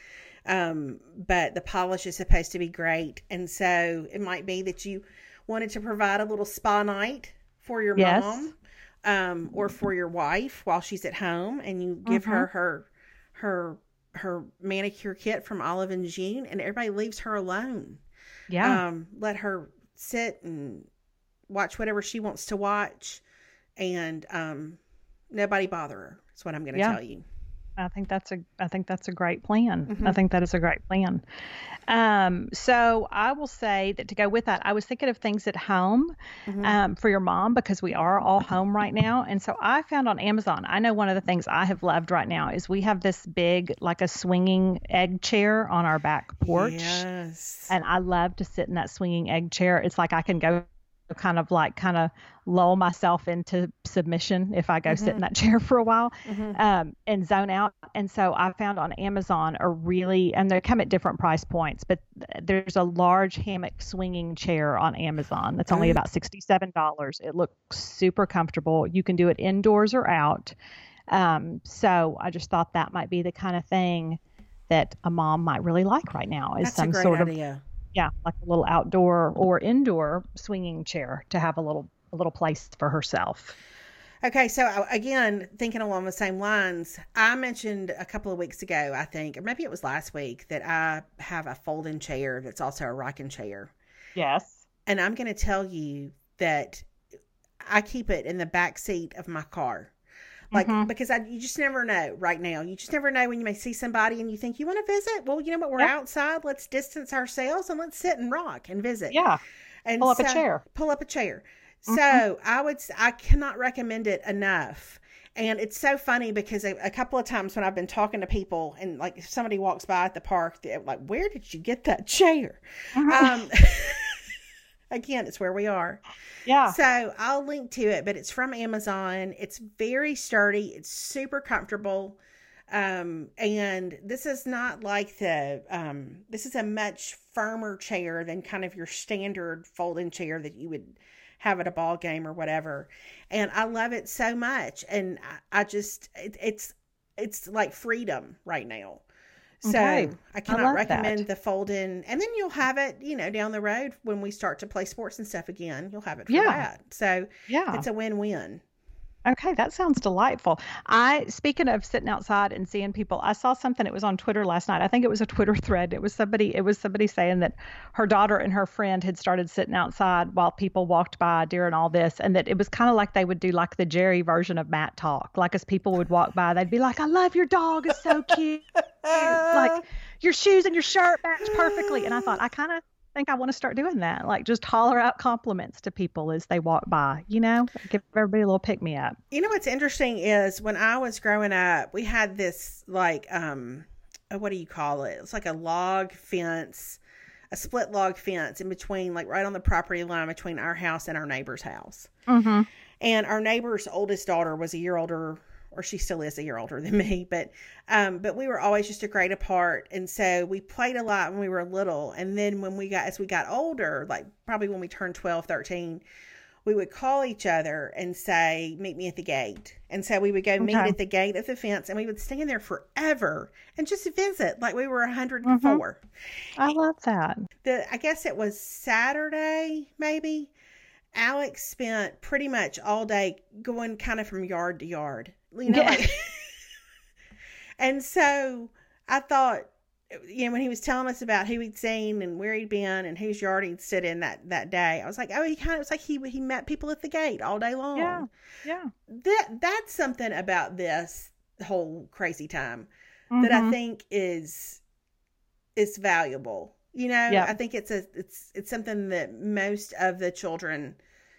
Speaker 1: Um, but the polish is supposed to be great. And so it might be that you wanted to provide a little spa night for your yes. mom, um, or for your wife while she's at home, and you give mm-hmm. her her, her, her manicure kit from Olive and June, and everybody leaves her alone.
Speaker 2: Yeah.
Speaker 1: Um, let her sit and watch whatever she wants to watch. And um, nobody bother her. That's what I'm going to
Speaker 2: yeah.
Speaker 1: tell you.
Speaker 2: I think that's a I think that's a great plan.
Speaker 1: Mm-hmm.
Speaker 2: I think that is a great plan. Um, so I will say that to go with that, I was thinking of things at home mm-hmm. um, for your mom, because we are all home right now. And so I found on Amazon, I know one of the things I have loved right now is we have this big, like a swinging egg chair on our back porch.
Speaker 1: Yes.
Speaker 2: And I love to sit in that swinging egg chair. It's like I can go kind of like kind of lull myself into submission if I go mm-hmm. sit in that chair for a while mm-hmm. um, and zone out. And so I found on Amazon a really, and they come at different price points, but there's a large hammock swinging chair on Amazon that's only about sixty-seven dollars. It looks super comfortable. You can do it indoors or out. Um, so I just thought that might be the kind of thing that a mom might really like right now is
Speaker 1: that's
Speaker 2: some
Speaker 1: a great
Speaker 2: sort
Speaker 1: idea.
Speaker 2: of yeah, like a little outdoor or indoor swinging chair to have a little a little place for herself.
Speaker 1: Okay, so again, thinking along the same lines, I mentioned a couple of weeks ago, I think, or maybe it was last week, that I have a folding chair that's also a rocking chair.
Speaker 2: Yes.
Speaker 1: And I'm going to tell you that I keep it in the back seat of my car. Like, mm-hmm. because I, you just never know right now. You just never know when you may see somebody and you think, you want to visit? Well, you know what? We're yep. outside. Let's distance ourselves and let's sit and rock and visit.
Speaker 2: Yeah.
Speaker 1: And
Speaker 2: pull up
Speaker 1: so,
Speaker 2: a chair.
Speaker 1: Pull up a chair.
Speaker 2: Mm-hmm.
Speaker 1: So I would, I cannot recommend it enough. And it's so funny because a, a couple of times when I've been talking to people and like if somebody walks by at the park, they're like, where did you get that chair? Mm-hmm. Um, again, it's where we are.
Speaker 2: Yeah.
Speaker 1: So I'll link to it, but it's from Amazon. It's very sturdy. It's super comfortable. Um, and this is not like the, um, this is a much firmer chair than kind of your standard folding chair that you would have at a ball game or whatever. And I love it so much. And I, I just, it, it's, it's like freedom right now. So
Speaker 2: okay.
Speaker 1: I cannot
Speaker 2: I
Speaker 1: recommend
Speaker 2: that.
Speaker 1: the fold-in. And then you'll have it, you know, down the road when we start to play sports and stuff again. You'll have it for
Speaker 2: yeah.
Speaker 1: that. So
Speaker 2: yeah.
Speaker 1: it's a win-win.
Speaker 2: Okay, that sounds delightful. I, speaking of sitting outside and seeing people, I saw something. It was on Twitter last night. I think it was a Twitter thread. It was somebody. It was somebody saying that her daughter and her friend had started sitting outside while people walked by during all this, and that it was kind of like they would do like the Jerry version of Matt Talk. Like as people would walk by, they'd be like, "I love your dog. It's so cute. Like your shoes and your shirt match perfectly." And I thought, I kind of think I want to start doing that. Like just holler out compliments to people as they walk by, you know, give everybody a little pick me up.
Speaker 1: You know, what's interesting is when I was growing up, we had this like, um, what do you call it? It's like a log fence, a split log fence in between, like right on the property line between our house and our neighbor's house.
Speaker 2: Mm-hmm.
Speaker 1: And our neighbor's oldest daughter was a year older, or she still is a year older than me, but, um, but we were always just a grade apart. And so we played a lot when we were little. And then when we got, as we got older, like probably when we turned twelve, thirteen, we would call each other and say, meet me at the gate. And so we would go okay. meet at the gate of the fence and we would stand there forever and just visit like we were a hundred
Speaker 2: mm-hmm.
Speaker 1: four.
Speaker 2: I love that.
Speaker 1: The, I guess it was Saturday, maybe. Alex spent pretty much all day going kind of from yard to yard. You know,
Speaker 2: yeah.
Speaker 1: like, and so I thought, you know, when he was telling us about who he'd seen and where he'd been and whose yard he'd sit in that, that day, I was like, oh, he kind of, it's like he, he met people at the gate all day long.
Speaker 2: Yeah. Yeah.
Speaker 1: That, that's something about this whole crazy time
Speaker 2: mm-hmm.
Speaker 1: that I think is, is valuable. You know,
Speaker 2: yeah.
Speaker 1: I think it's a, it's, it's something that most of the children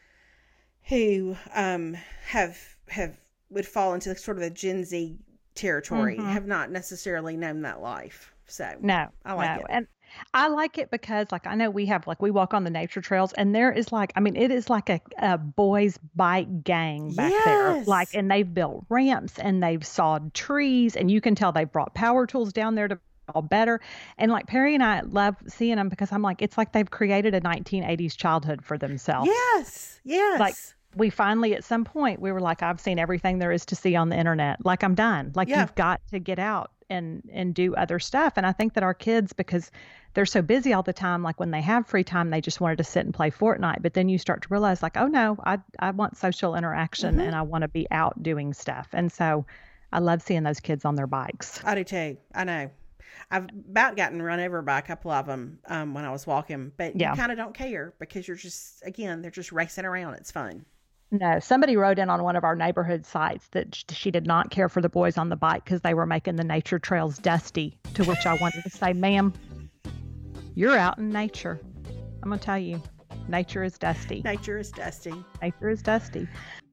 Speaker 1: who, um, have, have, would fall into sort of a Gen Z territory mm-hmm. have not necessarily known that life. So
Speaker 2: no,
Speaker 1: I like
Speaker 2: no.
Speaker 1: it.
Speaker 2: And I like it because like, I know we have, like we walk on the nature trails and there is like, I mean, it is like a, a boys bike gang back
Speaker 1: yes.
Speaker 2: there. Like, and they've built ramps and they've sawed trees and you can tell they've brought power tools down there to all better. And like Perry and I love seeing them because I'm like, it's like they've created a nineteen eighties childhood for themselves.
Speaker 1: Yes. Yes.
Speaker 2: Like, we finally, at some point, we were like, I've seen everything there is to see on the internet. Like, I'm done. Like, yeah. you've got to get out and, and do other stuff. And I think that our kids, because they're so busy all the time, like when they have free time, they just wanted to sit and play Fortnite. But then you start to realize like, oh no, I, I want social interaction mm-hmm. and I want to be out doing stuff. And so I love seeing those kids on their bikes.
Speaker 1: I do too. I know. I've about gotten run over by a couple of them um, when I was walking, but yeah. you kind of don't care because you're just, again, they're just racing around. It's fun.
Speaker 2: No, somebody wrote in on one of our neighborhood sites that she did not care for the boys on the bike because they were making the nature trails dusty, to which I wanted to say, ma'am, you're out in nature. I'm going to tell you, nature is dusty.
Speaker 1: Nature is dusty.
Speaker 2: Nature is dusty.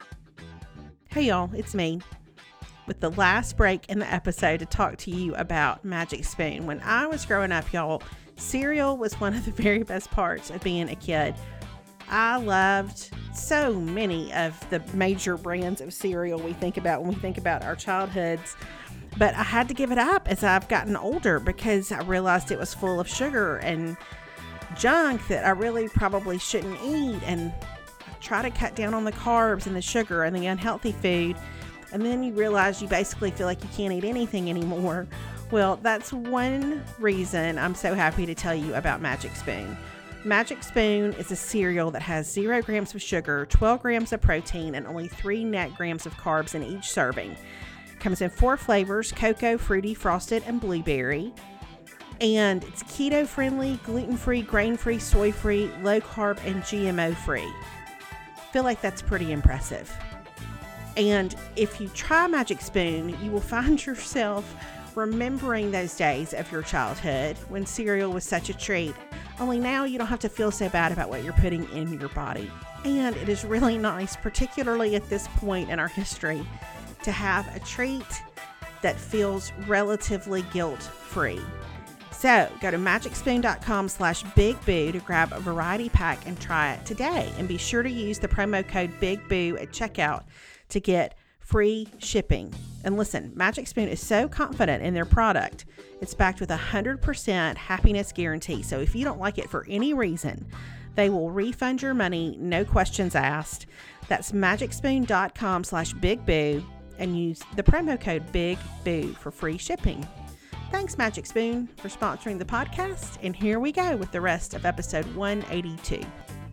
Speaker 1: Hey, y'all, it's me with the last break in the episode to talk to you about Magic Spoon. When I was growing up, y'all, cereal was one of the very best parts of being a kid. I loved so many of the major brands of cereal we think about when we think about our childhoods. But I had to give it up as I've gotten older because I realized it was full of sugar and junk that I really probably shouldn't eat, and try to cut down on the carbs and the sugar and the unhealthy food. And then you realize you basically feel like you can't eat anything anymore. Well, that's one reason I'm so happy to tell you about Magic Spoon. Magic Spoon is a cereal that has zero grams of sugar, twelve grams of protein, and only three net grams of carbs in each serving. Comes in four flavors: cocoa, fruity, frosted, and blueberry. And it's keto-friendly, gluten-free, grain-free, soy-free, low-carb, and G M O-free. Feel like that's pretty impressive. And if you try Magic Spoon, you will find yourself remembering those days of your childhood when cereal was such a treat. Only now you don't have to feel so bad about what you're putting in your body. And it is really nice, particularly at this point in our history, to have a treat that feels relatively guilt-free. So go to magicspoon.com slash bigboo to grab a variety pack and try it today. And be sure to use the promo code BIGBOO at checkout to get free shipping. And listen, Magic Spoon is so confident in their product. It's backed with a one hundred percent happiness guarantee. So if you don't like it for any reason, they will refund your money, no questions asked. That's magicspoon.com slash bigboo and use the promo code BIGBOO for free shipping. Thanks, Magic Spoon, for sponsoring the podcast. And here we go with the rest of episode one eighty-two.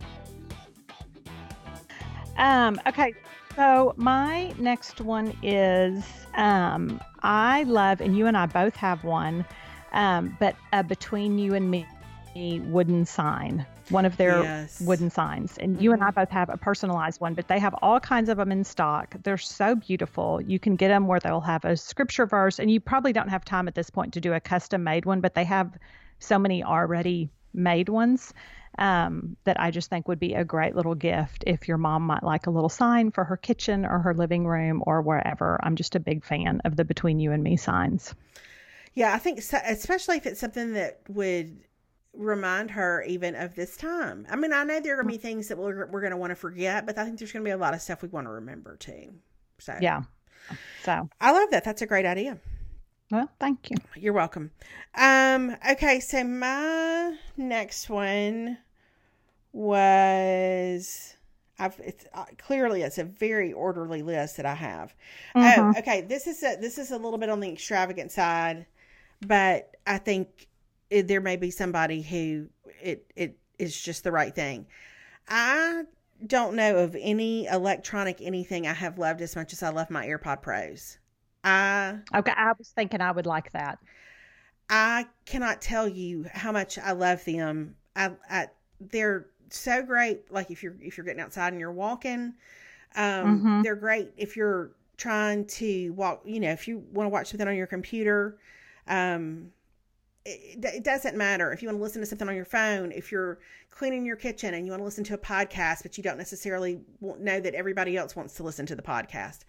Speaker 2: Um, okay, so my next one is, um, I love, and you and I both have one, um, but uh, Between You and Me wooden sign, one of their
Speaker 1: yes.
Speaker 2: wooden signs. And you and I both have a personalized one, but they have all kinds of them in stock. They're so beautiful. You can get them where they'll have a scripture verse, and you probably don't have time at this point to do a custom made one, but they have so many already made ones um, that I just think would be a great little gift if your mom might like a little sign for her kitchen or her living room or wherever. I'm just a big fan of the Between You and Me signs.
Speaker 1: Yeah, I think so, especially if it's something that would remind her even of this time. I mean, I know there are going to be things that we're, we're going to want to forget, but I think there's going to be a lot of stuff we want to remember too. So
Speaker 2: yeah, so
Speaker 1: I love that. That's a great idea.
Speaker 2: Well, thank you.
Speaker 1: You're welcome. Um, okay. So my next one was, I've, it's uh, clearly it's a very orderly list that I have.
Speaker 2: Mm-hmm.
Speaker 1: Oh, okay. This is a, this is a little bit on the extravagant side, but I think It, there may be somebody who it it is just the right thing. I don't know of any electronic anything I have loved as much as I love my AirPod Pros. I
Speaker 2: okay, I was thinking I would like that.
Speaker 1: I cannot tell you how much I love them. I, I they're so great. Like if you're if you're getting outside and you're walking, um,
Speaker 2: Mm-hmm.
Speaker 1: they're great if you're trying to walk. You know, if you want to watch something on your computer. Um, It, it doesn't matter if you want to listen to something on your phone, if you're cleaning your kitchen and you want to listen to a podcast, but you don't necessarily know that everybody else wants to listen to the podcast.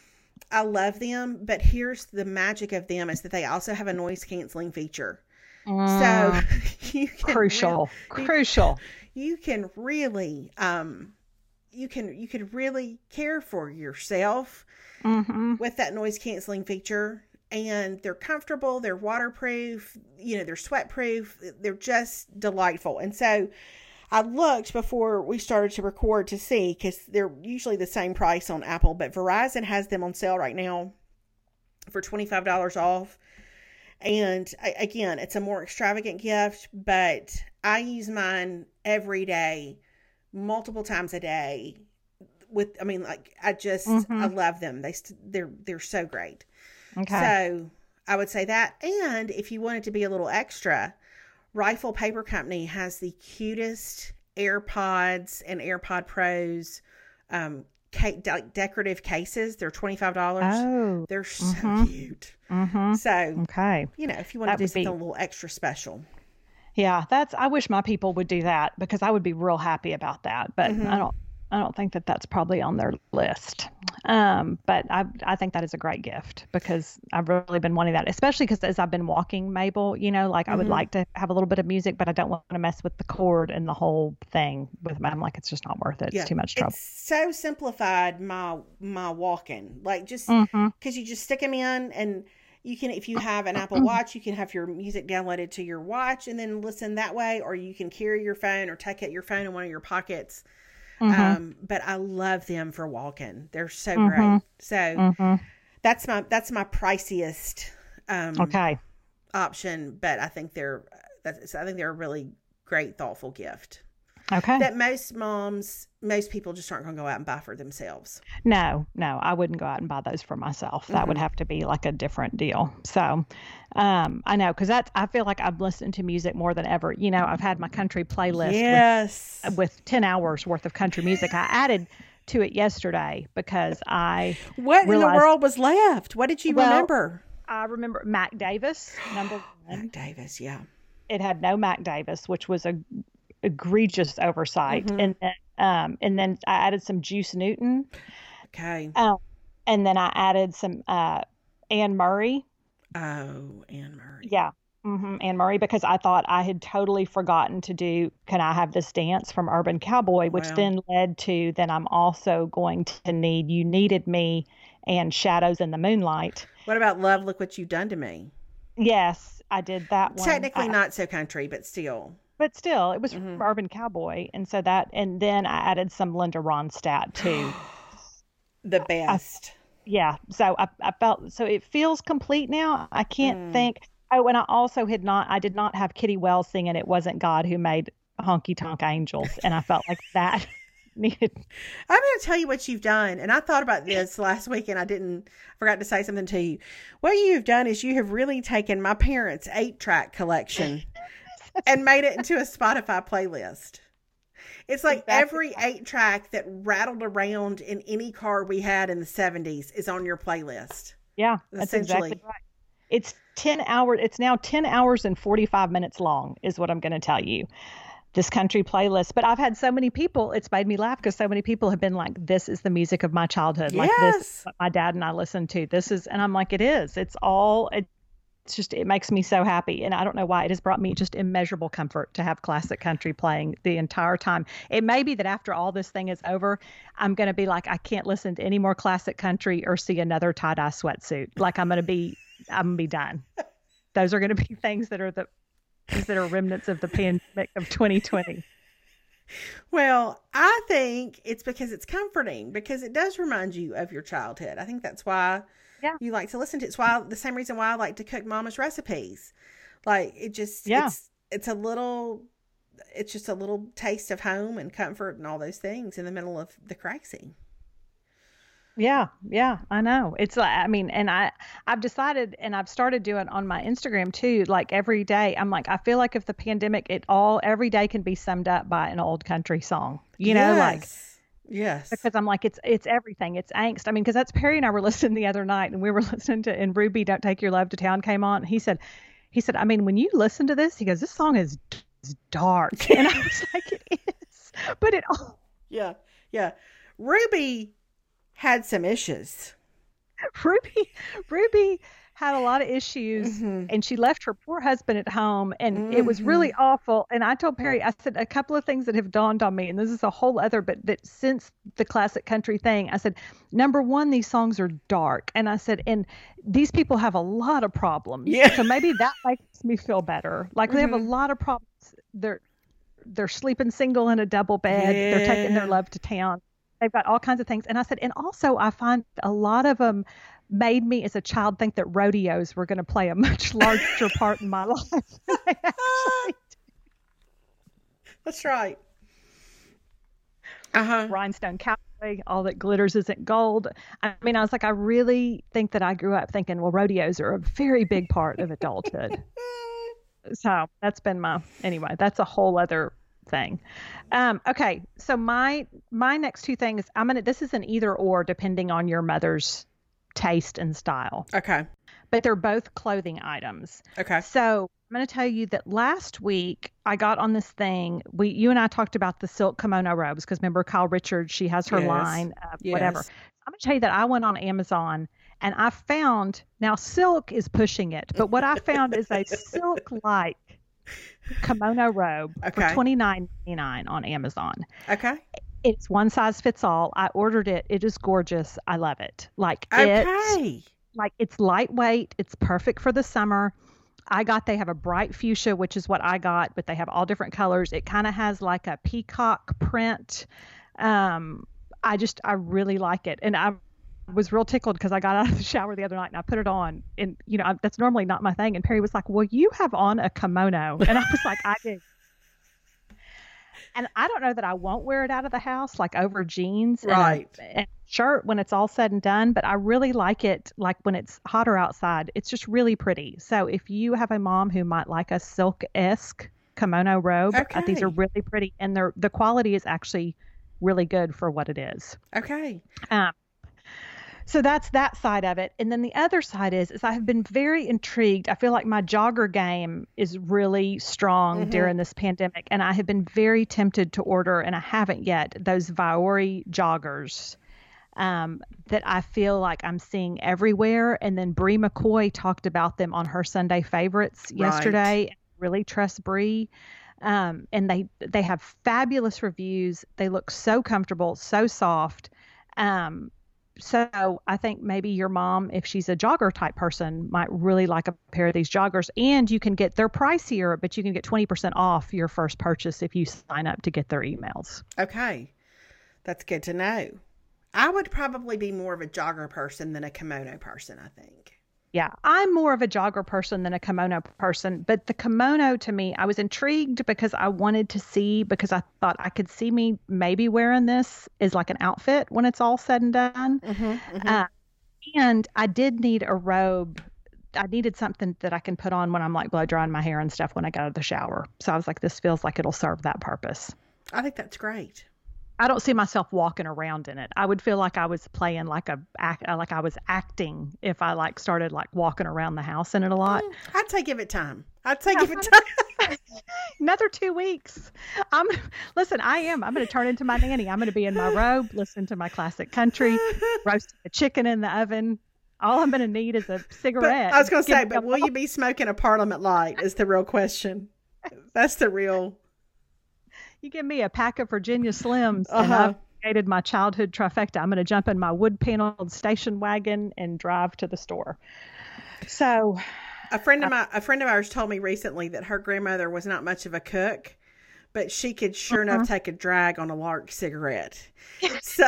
Speaker 1: I love them, but here's the magic of them is that they also have a noise canceling feature.
Speaker 2: Mm,
Speaker 1: so you can
Speaker 2: crucial,
Speaker 1: really,
Speaker 2: crucial.
Speaker 1: You, you can really, um, you can, you can really care for yourself
Speaker 2: Mm-hmm.
Speaker 1: with that noise canceling feature. And they're comfortable, they're waterproof, you know, they're sweat proof, they're just delightful. And so I looked before we started to record to see, because they're usually the same price on Apple, but Verizon has them on sale right now for twenty-five dollars off. And I, again, it's a more extravagant gift, but I use mine every day, multiple times a day. With, I mean, like, I just,
Speaker 2: Mm-hmm.
Speaker 1: I love them. They, they're, they're so great.
Speaker 2: Okay.
Speaker 1: So I would say that. And if you wanted to be a little extra, Rifle Paper Company has the cutest AirPods and AirPod Pros um, ca- de- decorative cases. They're twenty-five dollars.
Speaker 2: Oh.
Speaker 1: They're so
Speaker 2: Mm-hmm.
Speaker 1: cute.
Speaker 2: Mm-hmm.
Speaker 1: So,
Speaker 2: Okay.
Speaker 1: you know, if you want to
Speaker 2: That
Speaker 1: do
Speaker 2: would
Speaker 1: something
Speaker 2: be-
Speaker 1: a little extra special.
Speaker 2: Yeah, that's. I wish my people would do that because I would be real happy about that. But
Speaker 1: Mhm.
Speaker 2: I don't. I don't think that that's probably on their list. Um, but I I think that is a great gift because I've really been wanting that, especially because as I've been walking, Mabel, you know, like I would
Speaker 1: Mm-hmm.
Speaker 2: like to have a little bit of music, but I don't want to mess with the cord and the whole thing with I'm like, it's just not worth it. It's
Speaker 1: Yeah.
Speaker 2: too much trouble.
Speaker 1: It's so simplified my my walking. Like just
Speaker 2: Mm-hmm.
Speaker 1: because you just stick them in and you can, if you have an Apple Watch, you can have your music downloaded to your watch and then listen that way, or you can carry your phone or take out your phone in one of your pockets.
Speaker 2: Mm-hmm.
Speaker 1: Um, but I love them for walking. They're so
Speaker 2: Mhm.
Speaker 1: great. So
Speaker 2: Mm-hmm.
Speaker 1: that's my that's my priciest um,
Speaker 2: Okay.
Speaker 1: option. But I think they're that's I think they're a really great, thoughtful gift
Speaker 2: Okay.
Speaker 1: that most moms, most people just aren't going to go out and buy for themselves.
Speaker 2: No, no, I wouldn't go out and buy those for myself. That would
Speaker 1: Mhm.
Speaker 2: have to be like a different deal. So, um, I know because that's I feel like I've listened to music more than ever. You know, I've had my country playlist
Speaker 1: Yes.
Speaker 2: with with ten hours worth of country music. I added to it yesterday because I
Speaker 1: What in the
Speaker 2: realized-
Speaker 1: world was left? What did you
Speaker 2: Well,
Speaker 1: remember?
Speaker 2: I remember Mac Davis number one.
Speaker 1: Mac Davis, yeah.
Speaker 2: It had no Mac Davis, which was a egregious oversight.
Speaker 1: Mhm.
Speaker 2: And then, um, and then I added some Juice Newton.
Speaker 1: Okay.
Speaker 2: Um, and then I added some uh, Anne Murray.
Speaker 1: Oh, Anne Murray.
Speaker 2: Yeah. hmm Anne Murray, because I thought I had totally forgotten to do Can I Have This Dance from Urban Cowboy, which
Speaker 1: Wow.
Speaker 2: then led to then I'm also going to need You Needed Me and Shadows in the Moonlight.
Speaker 1: What about Love, Look What You've Done to Me?
Speaker 2: Yes, I did that one.
Speaker 1: Technically
Speaker 2: I-
Speaker 1: not so country, but still.
Speaker 2: But still, it was
Speaker 1: Mhm.
Speaker 2: from Urban Cowboy. And so that, and then I added some Linda Ronstadt too.
Speaker 1: The best.
Speaker 2: Yeah. So I, I felt, so it feels complete now. I can't
Speaker 1: Mm.
Speaker 2: think. Oh, and I also had not, I did not have Kitty Wells singing It Wasn't God Who Made Honky Tonk Angels. And I felt like that needed.
Speaker 1: I'm going to tell you what you've done. And I thought about this last week and I didn't, forgot to say something to you. What you've done is you have really taken my parents' eight track collection and made it into a Spotify playlist. It's like
Speaker 2: Exactly.
Speaker 1: every eight track that rattled around in any car we had in the seventies is on your playlist.
Speaker 2: Yeah, that's
Speaker 1: Essentially.
Speaker 2: exactly right. It's ten hours. It's now ten hours and forty-five minutes long is what I'm going to tell you. This country playlist. But I've had so many people, it's made me laugh because so many people have been like, this is the music of my childhood. Like this
Speaker 1: Yes.
Speaker 2: is what my dad and I listened to. This is, and I'm like, it is. It's all, it, it's just, it makes me so happy. And I don't know why. It has brought me just immeasurable comfort to have classic country playing the entire time. It may be that after all this thing is over, I'm going to be like, I can't listen to any more classic country or see another tie-dye sweatsuit. Like I'm going to be, I'm going to be done. Those are going to be things that are the, things that are remnants of the pandemic of twenty twenty.
Speaker 1: Well, I think it's because it's comforting, because it does remind you of your childhood. I think that's why
Speaker 2: Yeah.
Speaker 1: you like to listen to it. It's why the same reason why I like to cook Mama's recipes. Like it just
Speaker 2: Yeah.
Speaker 1: it's it's a little it's just a little taste of home and comfort and all those things in the middle of the crazy.
Speaker 2: Yeah, yeah, I know. It's like, I mean, and I, I've decided, and I've started doing on my Instagram too. Like every day, I'm like, I feel like if the pandemic, it all every day can be summed up by an old country song. You know, like
Speaker 1: Yes. Yes.
Speaker 2: because I'm like, it's it's everything. It's angst. I mean, because that's Perry and I were listening the other night, and we were listening to, and Ruby, Don't Take Your Love to Town came on. And he said, he said, I mean, when you listen to this, he goes, this song is, is dark, and I was like, it is, but it all.
Speaker 1: Yeah. Yeah. Ruby had some issues.
Speaker 2: Ruby, Ruby had a lot of issues,
Speaker 1: Mhm.
Speaker 2: and she left her poor husband at home, and it was really awful. And I told Perry, I said a couple of things that have dawned on me, and this is a whole other, but that since the classic country thing, I said, number one, these songs are dark, and I said, and these people have a lot of problems.
Speaker 1: Yeah.
Speaker 2: So maybe that makes me feel better. Like they have a
Speaker 1: Mhm.
Speaker 2: lot of problems. They're they're sleeping single in a double bed. They're taking their
Speaker 1: Yeah.
Speaker 2: love to town. They've got all kinds of things. And I said, and also I find a lot of them made me as a child think that rodeos were going to play a much larger part in my life than they actually
Speaker 1: That's right. Uh-huh.
Speaker 2: Rhinestone Cowboy, All That Glitters Isn't Gold. I mean, I was like, I really think that I grew up thinking, well, rodeos are a very big part of adulthood. So that's been my, anyway, that's a whole other thing. Um, okay. So my, my next two things, I'm going to, this is an either or depending on your mother's taste and style,
Speaker 1: Okay.
Speaker 2: but they're both clothing items.
Speaker 1: Okay.
Speaker 2: So I'm going to tell you that last week I got on this thing. We, you and I talked about the silk kimono robes because remember Kyle Richards, she has her
Speaker 1: Yes.
Speaker 2: line, uh, whatever.
Speaker 1: Yes.
Speaker 2: I'm going to tell you that I went on Amazon and I found, now silk is pushing it, but what I found is a silk-like kimono robe
Speaker 1: Okay.
Speaker 2: for twenty-nine ninety-nine on Amazon.
Speaker 1: Okay.
Speaker 2: It's one size fits all. I ordered it. It is gorgeous. I love it. Like
Speaker 1: Okay.
Speaker 2: it's like it's lightweight. It's perfect for the summer. I got, they have a bright fuchsia, which is what I got, but they have all different colors. It kind of has like a peacock print. Um, I just, I really like it. And I was real tickled because I got out of the shower the other night and I put it on and, you know, I, that's normally not my thing. And Perry was like, well, you have on a kimono. And I was like, I do. And I don't know that I won't wear it out of the house, like over jeans
Speaker 1: Right.
Speaker 2: and a, and shirt when it's all said and done. But I really like it, like when it's hotter outside. It's just really pretty. So if you have a mom who might like a silk-esque kimono robe,
Speaker 1: Okay.
Speaker 2: uh, these are really pretty, and they're the quality is actually really good for what it is.
Speaker 1: Okay.
Speaker 2: Um, so that's that side of it. And then the other side is, is I have been very intrigued. I feel like my jogger game is really strong
Speaker 1: Mhm.
Speaker 2: during this pandemic. And I have been very tempted to order, and I haven't yet, those Viore joggers um, that I feel like I'm seeing everywhere. And then Bree McCoy talked about them on her Sunday Favorites yesterday.
Speaker 1: Right.
Speaker 2: Really trust Bree. Um, and they, they have fabulous reviews. They look so comfortable, so soft. Um, So I think maybe your mom, if she's a jogger type person, might really like a pair of these joggers. And you can get, they're pricier, but you can get twenty percent off your first purchase if you sign up to get their emails.
Speaker 1: Okay. That's good to know. I would probably be more of a jogger person than a kimono person, I think.
Speaker 2: Yeah, I'm more of a jogger person than a kimono person, but the kimono to me, I was intrigued because I wanted to see, because I thought I could see me maybe wearing this as like an outfit when it's all said and done.
Speaker 1: Mm-hmm, mm-hmm.
Speaker 2: Uh, and I did need a robe. I needed something that I can put on when I'm like blow drying my hair and stuff when I get out of the shower. So I was like, this feels like it'll serve that purpose.
Speaker 1: I think that's great.
Speaker 2: I don't see myself walking around in it. I would feel like I was playing like a act, like I was acting if I like started like walking around the house in it a lot.
Speaker 1: Mm, I'd say give it time. I'd say
Speaker 2: Yeah,
Speaker 1: give it time.
Speaker 2: Another two weeks. I'm listen. I am. I'm going to turn into my nanny. I'm going to be in my robe, listen to my classic country, roast the chicken in the oven. All I'm going to need is a
Speaker 1: But
Speaker 2: cigarette.
Speaker 1: I was going to
Speaker 2: Give
Speaker 1: say,
Speaker 2: me
Speaker 1: but
Speaker 2: a
Speaker 1: will you be smoking a Parliament Light is the real question. That's the real.
Speaker 2: You give me a pack of Virginia Slims,
Speaker 1: Uh-huh.
Speaker 2: and I've created my childhood trifecta. I'm going to jump in my wood paneled station wagon and drive to the store. So,
Speaker 1: A friend of my a friend of ours told me recently that her grandmother was not much of a cook, but she could sure enough take a drag on a lark cigarette. So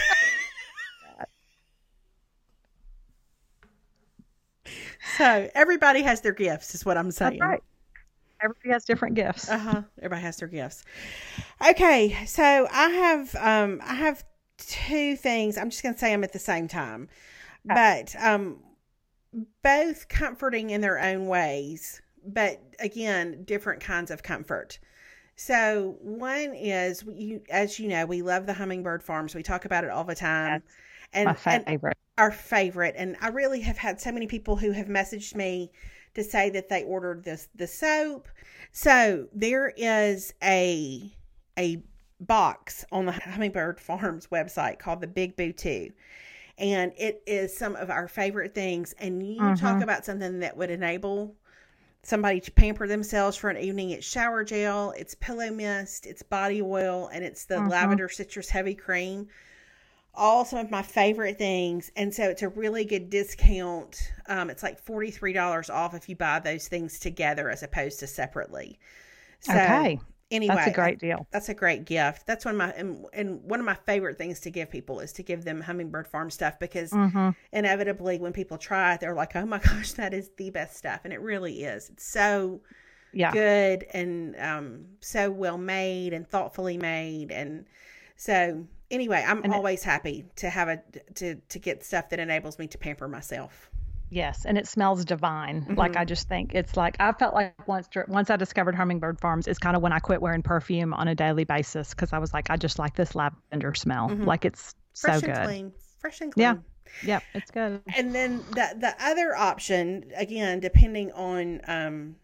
Speaker 1: So everybody has their gifts is what I'm saying.
Speaker 2: that's right. Everybody has different gifts.
Speaker 1: Uh-huh. Everybody has their gifts. Okay, so I have um I have two things. I'm just gonna say them at the same time. But um both comforting in their own ways, but again, different kinds of comfort. So one is you as you know, we love the Hummingbird Farms. We talk about it all the time.
Speaker 2: That's
Speaker 1: and,
Speaker 2: my
Speaker 1: and
Speaker 2: favorite.
Speaker 1: our favorite. And I really have had so many people who have messaged me to say that they ordered this the soap. So there is a a box on the Hummingbird Farms website called the Big Boo two. And it is some of our favorite things. And you
Speaker 2: Mhm.
Speaker 1: talk about something that would enable somebody to pamper themselves for an evening. It's shower gel, it's pillow mist, it's body oil, and it's the
Speaker 2: Mhm.
Speaker 1: lavender citrus heavy cream. All some of my favorite things. And so it's a really good discount. Um, it's like forty-three dollars off if you buy those things together as opposed to separately. So
Speaker 2: Okay.
Speaker 1: anyway,
Speaker 2: That's a great deal.
Speaker 1: that's a great gift. That's one of my, and, and one of my favorite things to give people is to give them Hummingbird Farm stuff because
Speaker 2: Mm-hmm.
Speaker 1: inevitably when people try it, they're like, oh my gosh, that is the best stuff. And it really is. It's so
Speaker 2: Yeah.
Speaker 1: good and um, so well made and thoughtfully made. And so anyway, I'm
Speaker 2: And it-
Speaker 1: always happy to have a, to, to get stuff that enables me to pamper myself.
Speaker 2: Yes, and it smells divine. Like
Speaker 1: Mhm.
Speaker 2: I just think it's like I felt like once once I discovered Hummingbird Farms is kind of when I quit wearing perfume on a daily basis because I was like I just like this lavender smell.
Speaker 1: Mhm.
Speaker 2: Like it's
Speaker 1: Fresh
Speaker 2: so
Speaker 1: and
Speaker 2: good.
Speaker 1: clean. Fresh and clean.
Speaker 2: Yeah. Yep, it's good.
Speaker 1: And then the the other option, again, depending on um,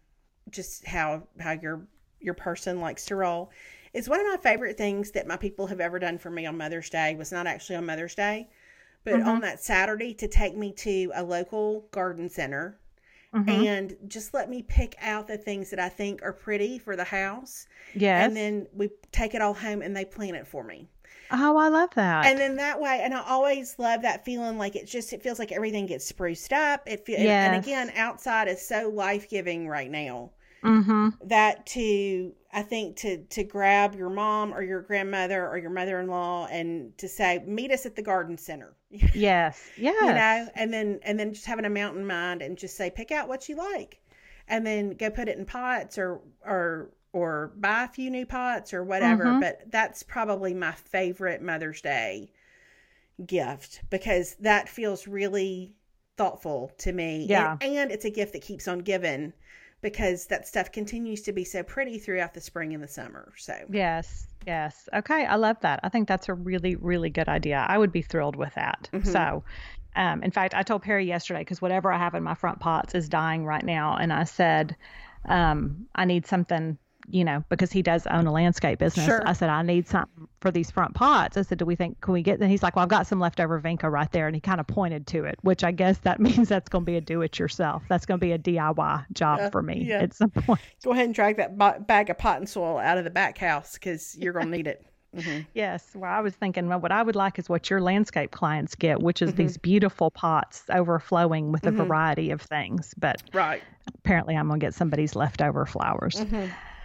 Speaker 1: just how how your your person likes to roll. It's one of my favorite things that my people have ever done for me on Mother's Day was not actually on Mother's Day, but mm-hmm. on that Saturday to take me to a local garden center mm-hmm. and just let me pick out the things that I think are pretty for the house.
Speaker 2: Yes.
Speaker 1: And then we take it all home and they plant it for me.
Speaker 2: Oh, I love that.
Speaker 1: And then that way, and I always love that feeling like it's just, it feels like everything gets spruced up. It feels,
Speaker 2: yes.
Speaker 1: And again, outside is so life-giving right now.
Speaker 2: Mm-hmm.
Speaker 1: That to, I think to, to grab your mom or your grandmother or your mother-in-law and to say, meet us at the garden center.
Speaker 2: Yes. Yes.
Speaker 1: You know, and then, and then just having a mountain mind and just say, pick out what you like and then go put it in pots or, or, or buy a few new pots or whatever. Mm-hmm. But that's probably my favorite Mother's Day gift because that feels really thoughtful to me.
Speaker 2: Yeah.
Speaker 1: And, and it's a gift that keeps on giving. Because that stuff continues to be so pretty throughout the spring and the summer. So
Speaker 2: yes, yes. Okay, I love that. I think that's a really, really good idea. I would be thrilled with that. Mm-hmm. So, um, in fact, I told Perry yesterday, because whatever I have in my front pots is dying right now. And I said, um, I need something, you know, because he does own a landscape business.
Speaker 1: Sure.
Speaker 2: I said, I need something for these front pots. I said, do we think, can we get, and he's like, well, I've got some leftover Vinca right there. And he kind of pointed to it, which I guess that means that's going to be a do-it-yourself. That's going to be a D I Y job uh, for me yeah. at some point.
Speaker 1: Go ahead and drag that b- bag of pot and soil out of the back house because you're going to need it. Mm-hmm.
Speaker 2: Yes. Well, I was thinking, well, what I would like is what your landscape clients get, which is mm-hmm. these beautiful pots overflowing with a mm-hmm. variety of things. But
Speaker 1: right.
Speaker 2: apparently I'm going to get somebody's leftover flowers.
Speaker 1: Mm-hmm.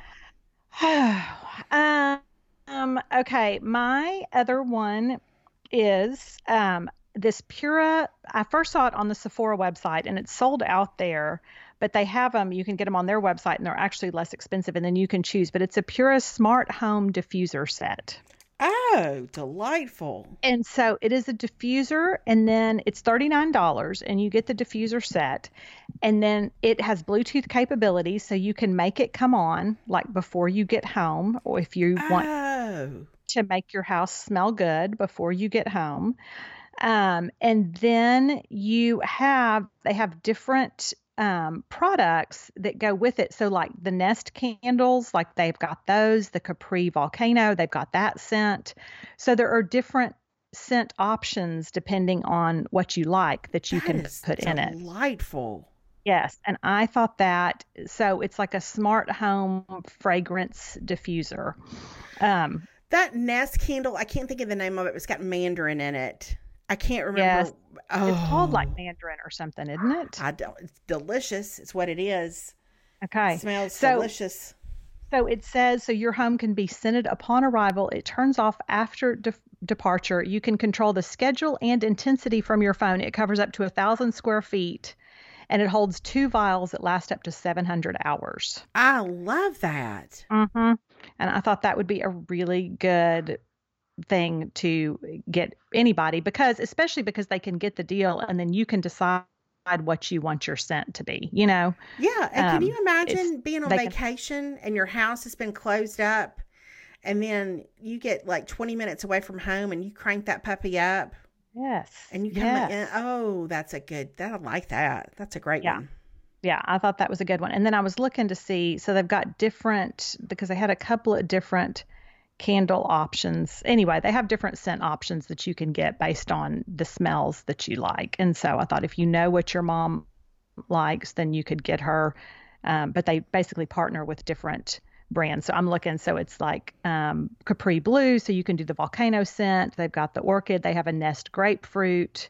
Speaker 2: um, okay. My other one is um, this Pura. I first saw it on the Sephora website and it's sold out there, but they have them. You can get them on their website and they're actually less expensive and then you can choose. But it's a Pura Smart Home Diffuser set.
Speaker 1: Oh, delightful.
Speaker 2: And so it is a diffuser and then it's thirty-nine dollars and you get the diffuser set and then it has Bluetooth capability so you can make it come on like before you get home or if you
Speaker 1: oh.
Speaker 2: want to make your house smell good before you get home. Um, and then you have, they have different um, products that go with it. So like the Nest candles, like they've got those, the Capri Volcano, they've got that scent. So there are different scent options depending on what you like that you
Speaker 1: that
Speaker 2: can
Speaker 1: is
Speaker 2: put in it.
Speaker 1: Delightful.
Speaker 2: Yes. And I thought that, so it's like a smart home fragrance diffuser. Um,
Speaker 1: that Nest candle, I can't think of the name of it. It's got mandarin in it. I can't remember.
Speaker 2: Yes.
Speaker 1: Oh.
Speaker 2: It's called like mandarin or something, isn't it?
Speaker 1: I don't. It's delicious. It's what it is.
Speaker 2: Okay.
Speaker 1: It smells
Speaker 2: so,
Speaker 1: delicious.
Speaker 2: So it says, so your home can be scented upon arrival. It turns off after de- departure. You can control the schedule and intensity from your phone. It covers up to a thousand square feet and it holds two vials that last up to seven hundred hours.
Speaker 1: I love that.
Speaker 2: Mm-hmm. And I thought that would be a really good thing to get anybody because especially because they can get the deal and then you can decide what you want your scent to be, you know?
Speaker 1: Yeah. And
Speaker 2: um,
Speaker 1: can you imagine being on vacation can... and your house has been closed up and then you get like twenty minutes away from home and you crank that puppy up.
Speaker 2: Yes.
Speaker 1: And you come
Speaker 2: yes.
Speaker 1: in. Oh, that's a good, that I like that. That's a great
Speaker 2: yeah.
Speaker 1: one.
Speaker 2: Yeah. I thought that was a good one. And then I was looking to see, so they've got different, because they had a couple of different candle options. Anyway, they have different scent options that you can get based on the smells that you like. And so I thought if you know what your mom likes, then you could get her. Um, but they basically partner with different brands. So I'm looking, so it's like um, Capri Blue. So you can do the volcano scent. They've got the orchid. They have a Nest grapefruit.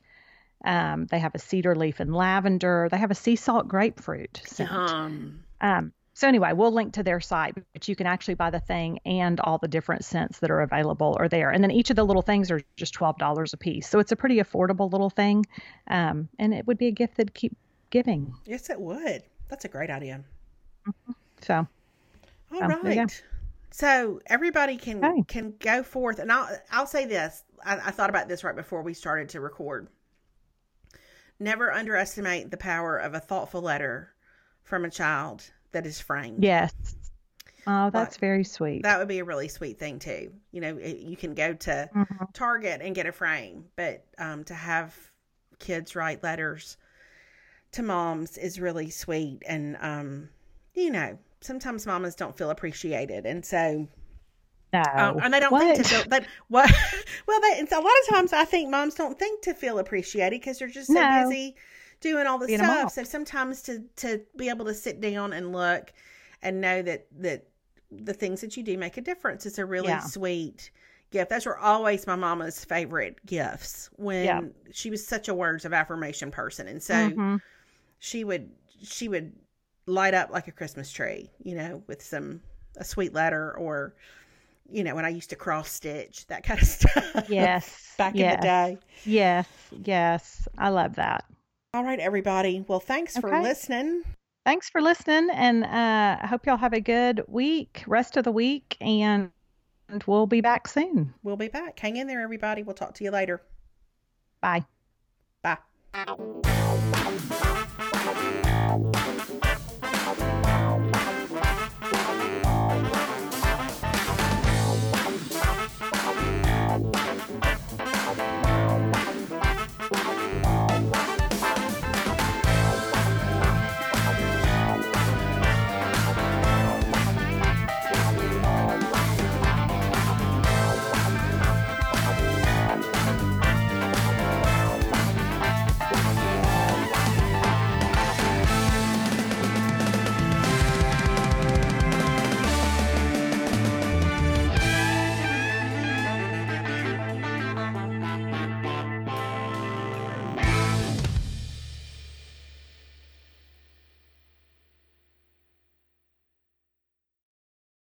Speaker 2: Um, they have a cedar leaf and lavender. They have a sea salt grapefruit scent.
Speaker 1: Um,
Speaker 2: um So anyway, we'll link to their site, but you can actually buy the thing and all the different scents that are available are there. And then each of the little things are just twelve dollars a piece. So it's a pretty affordable little thing. Um, and it would be a gift that'd keep giving.
Speaker 1: Yes, it would. That's a great idea.
Speaker 2: Mm-hmm. So.
Speaker 1: All
Speaker 2: um,
Speaker 1: right. So everybody can,
Speaker 2: okay.
Speaker 1: can go forth. And I'll, I'll say this. I, I thought about this right before we started to record. Never underestimate the power of a thoughtful letter from a child that is framed.
Speaker 2: Yes. Oh, that's
Speaker 1: but
Speaker 2: very sweet.
Speaker 1: That would be a really sweet thing too. You know, it, you can go to mm-hmm. Target and get a frame, but um, to have kids write letters to moms is really sweet. And um, you know, sometimes mamas don't feel appreciated. And so,
Speaker 2: No.
Speaker 1: um, and they don't
Speaker 2: what?
Speaker 1: think to feel that, what, well, they, it's a lot of times I think moms don't think to feel appreciated because they're just so
Speaker 2: No.
Speaker 1: busy doing all the
Speaker 2: Being a mom.
Speaker 1: stuff. So sometimes to, to be able to sit down and look and know that, that the things that you do make a difference is a really
Speaker 2: Yeah.
Speaker 1: sweet gift. Those were always my mama's favorite gifts when
Speaker 2: Yeah.
Speaker 1: she was such a words of affirmation person. And so
Speaker 2: Mhm.
Speaker 1: she would, she would light up like a Christmas tree, you know, with some, a sweet letter, or, you know, when I used to cross stitch, that kind of stuff.
Speaker 2: Yes.
Speaker 1: Back
Speaker 2: yes.
Speaker 1: in the day.
Speaker 2: Yes. Yes. I love that.
Speaker 1: All right, everybody. Well, thanks for
Speaker 2: Okay.
Speaker 1: listening.
Speaker 2: Thanks for listening, and uh, I hope y'all have a good week, rest of the week, and we'll be back soon.
Speaker 1: We'll be back. Hang in there, everybody. We'll talk to you later.
Speaker 2: Bye.
Speaker 1: Bye.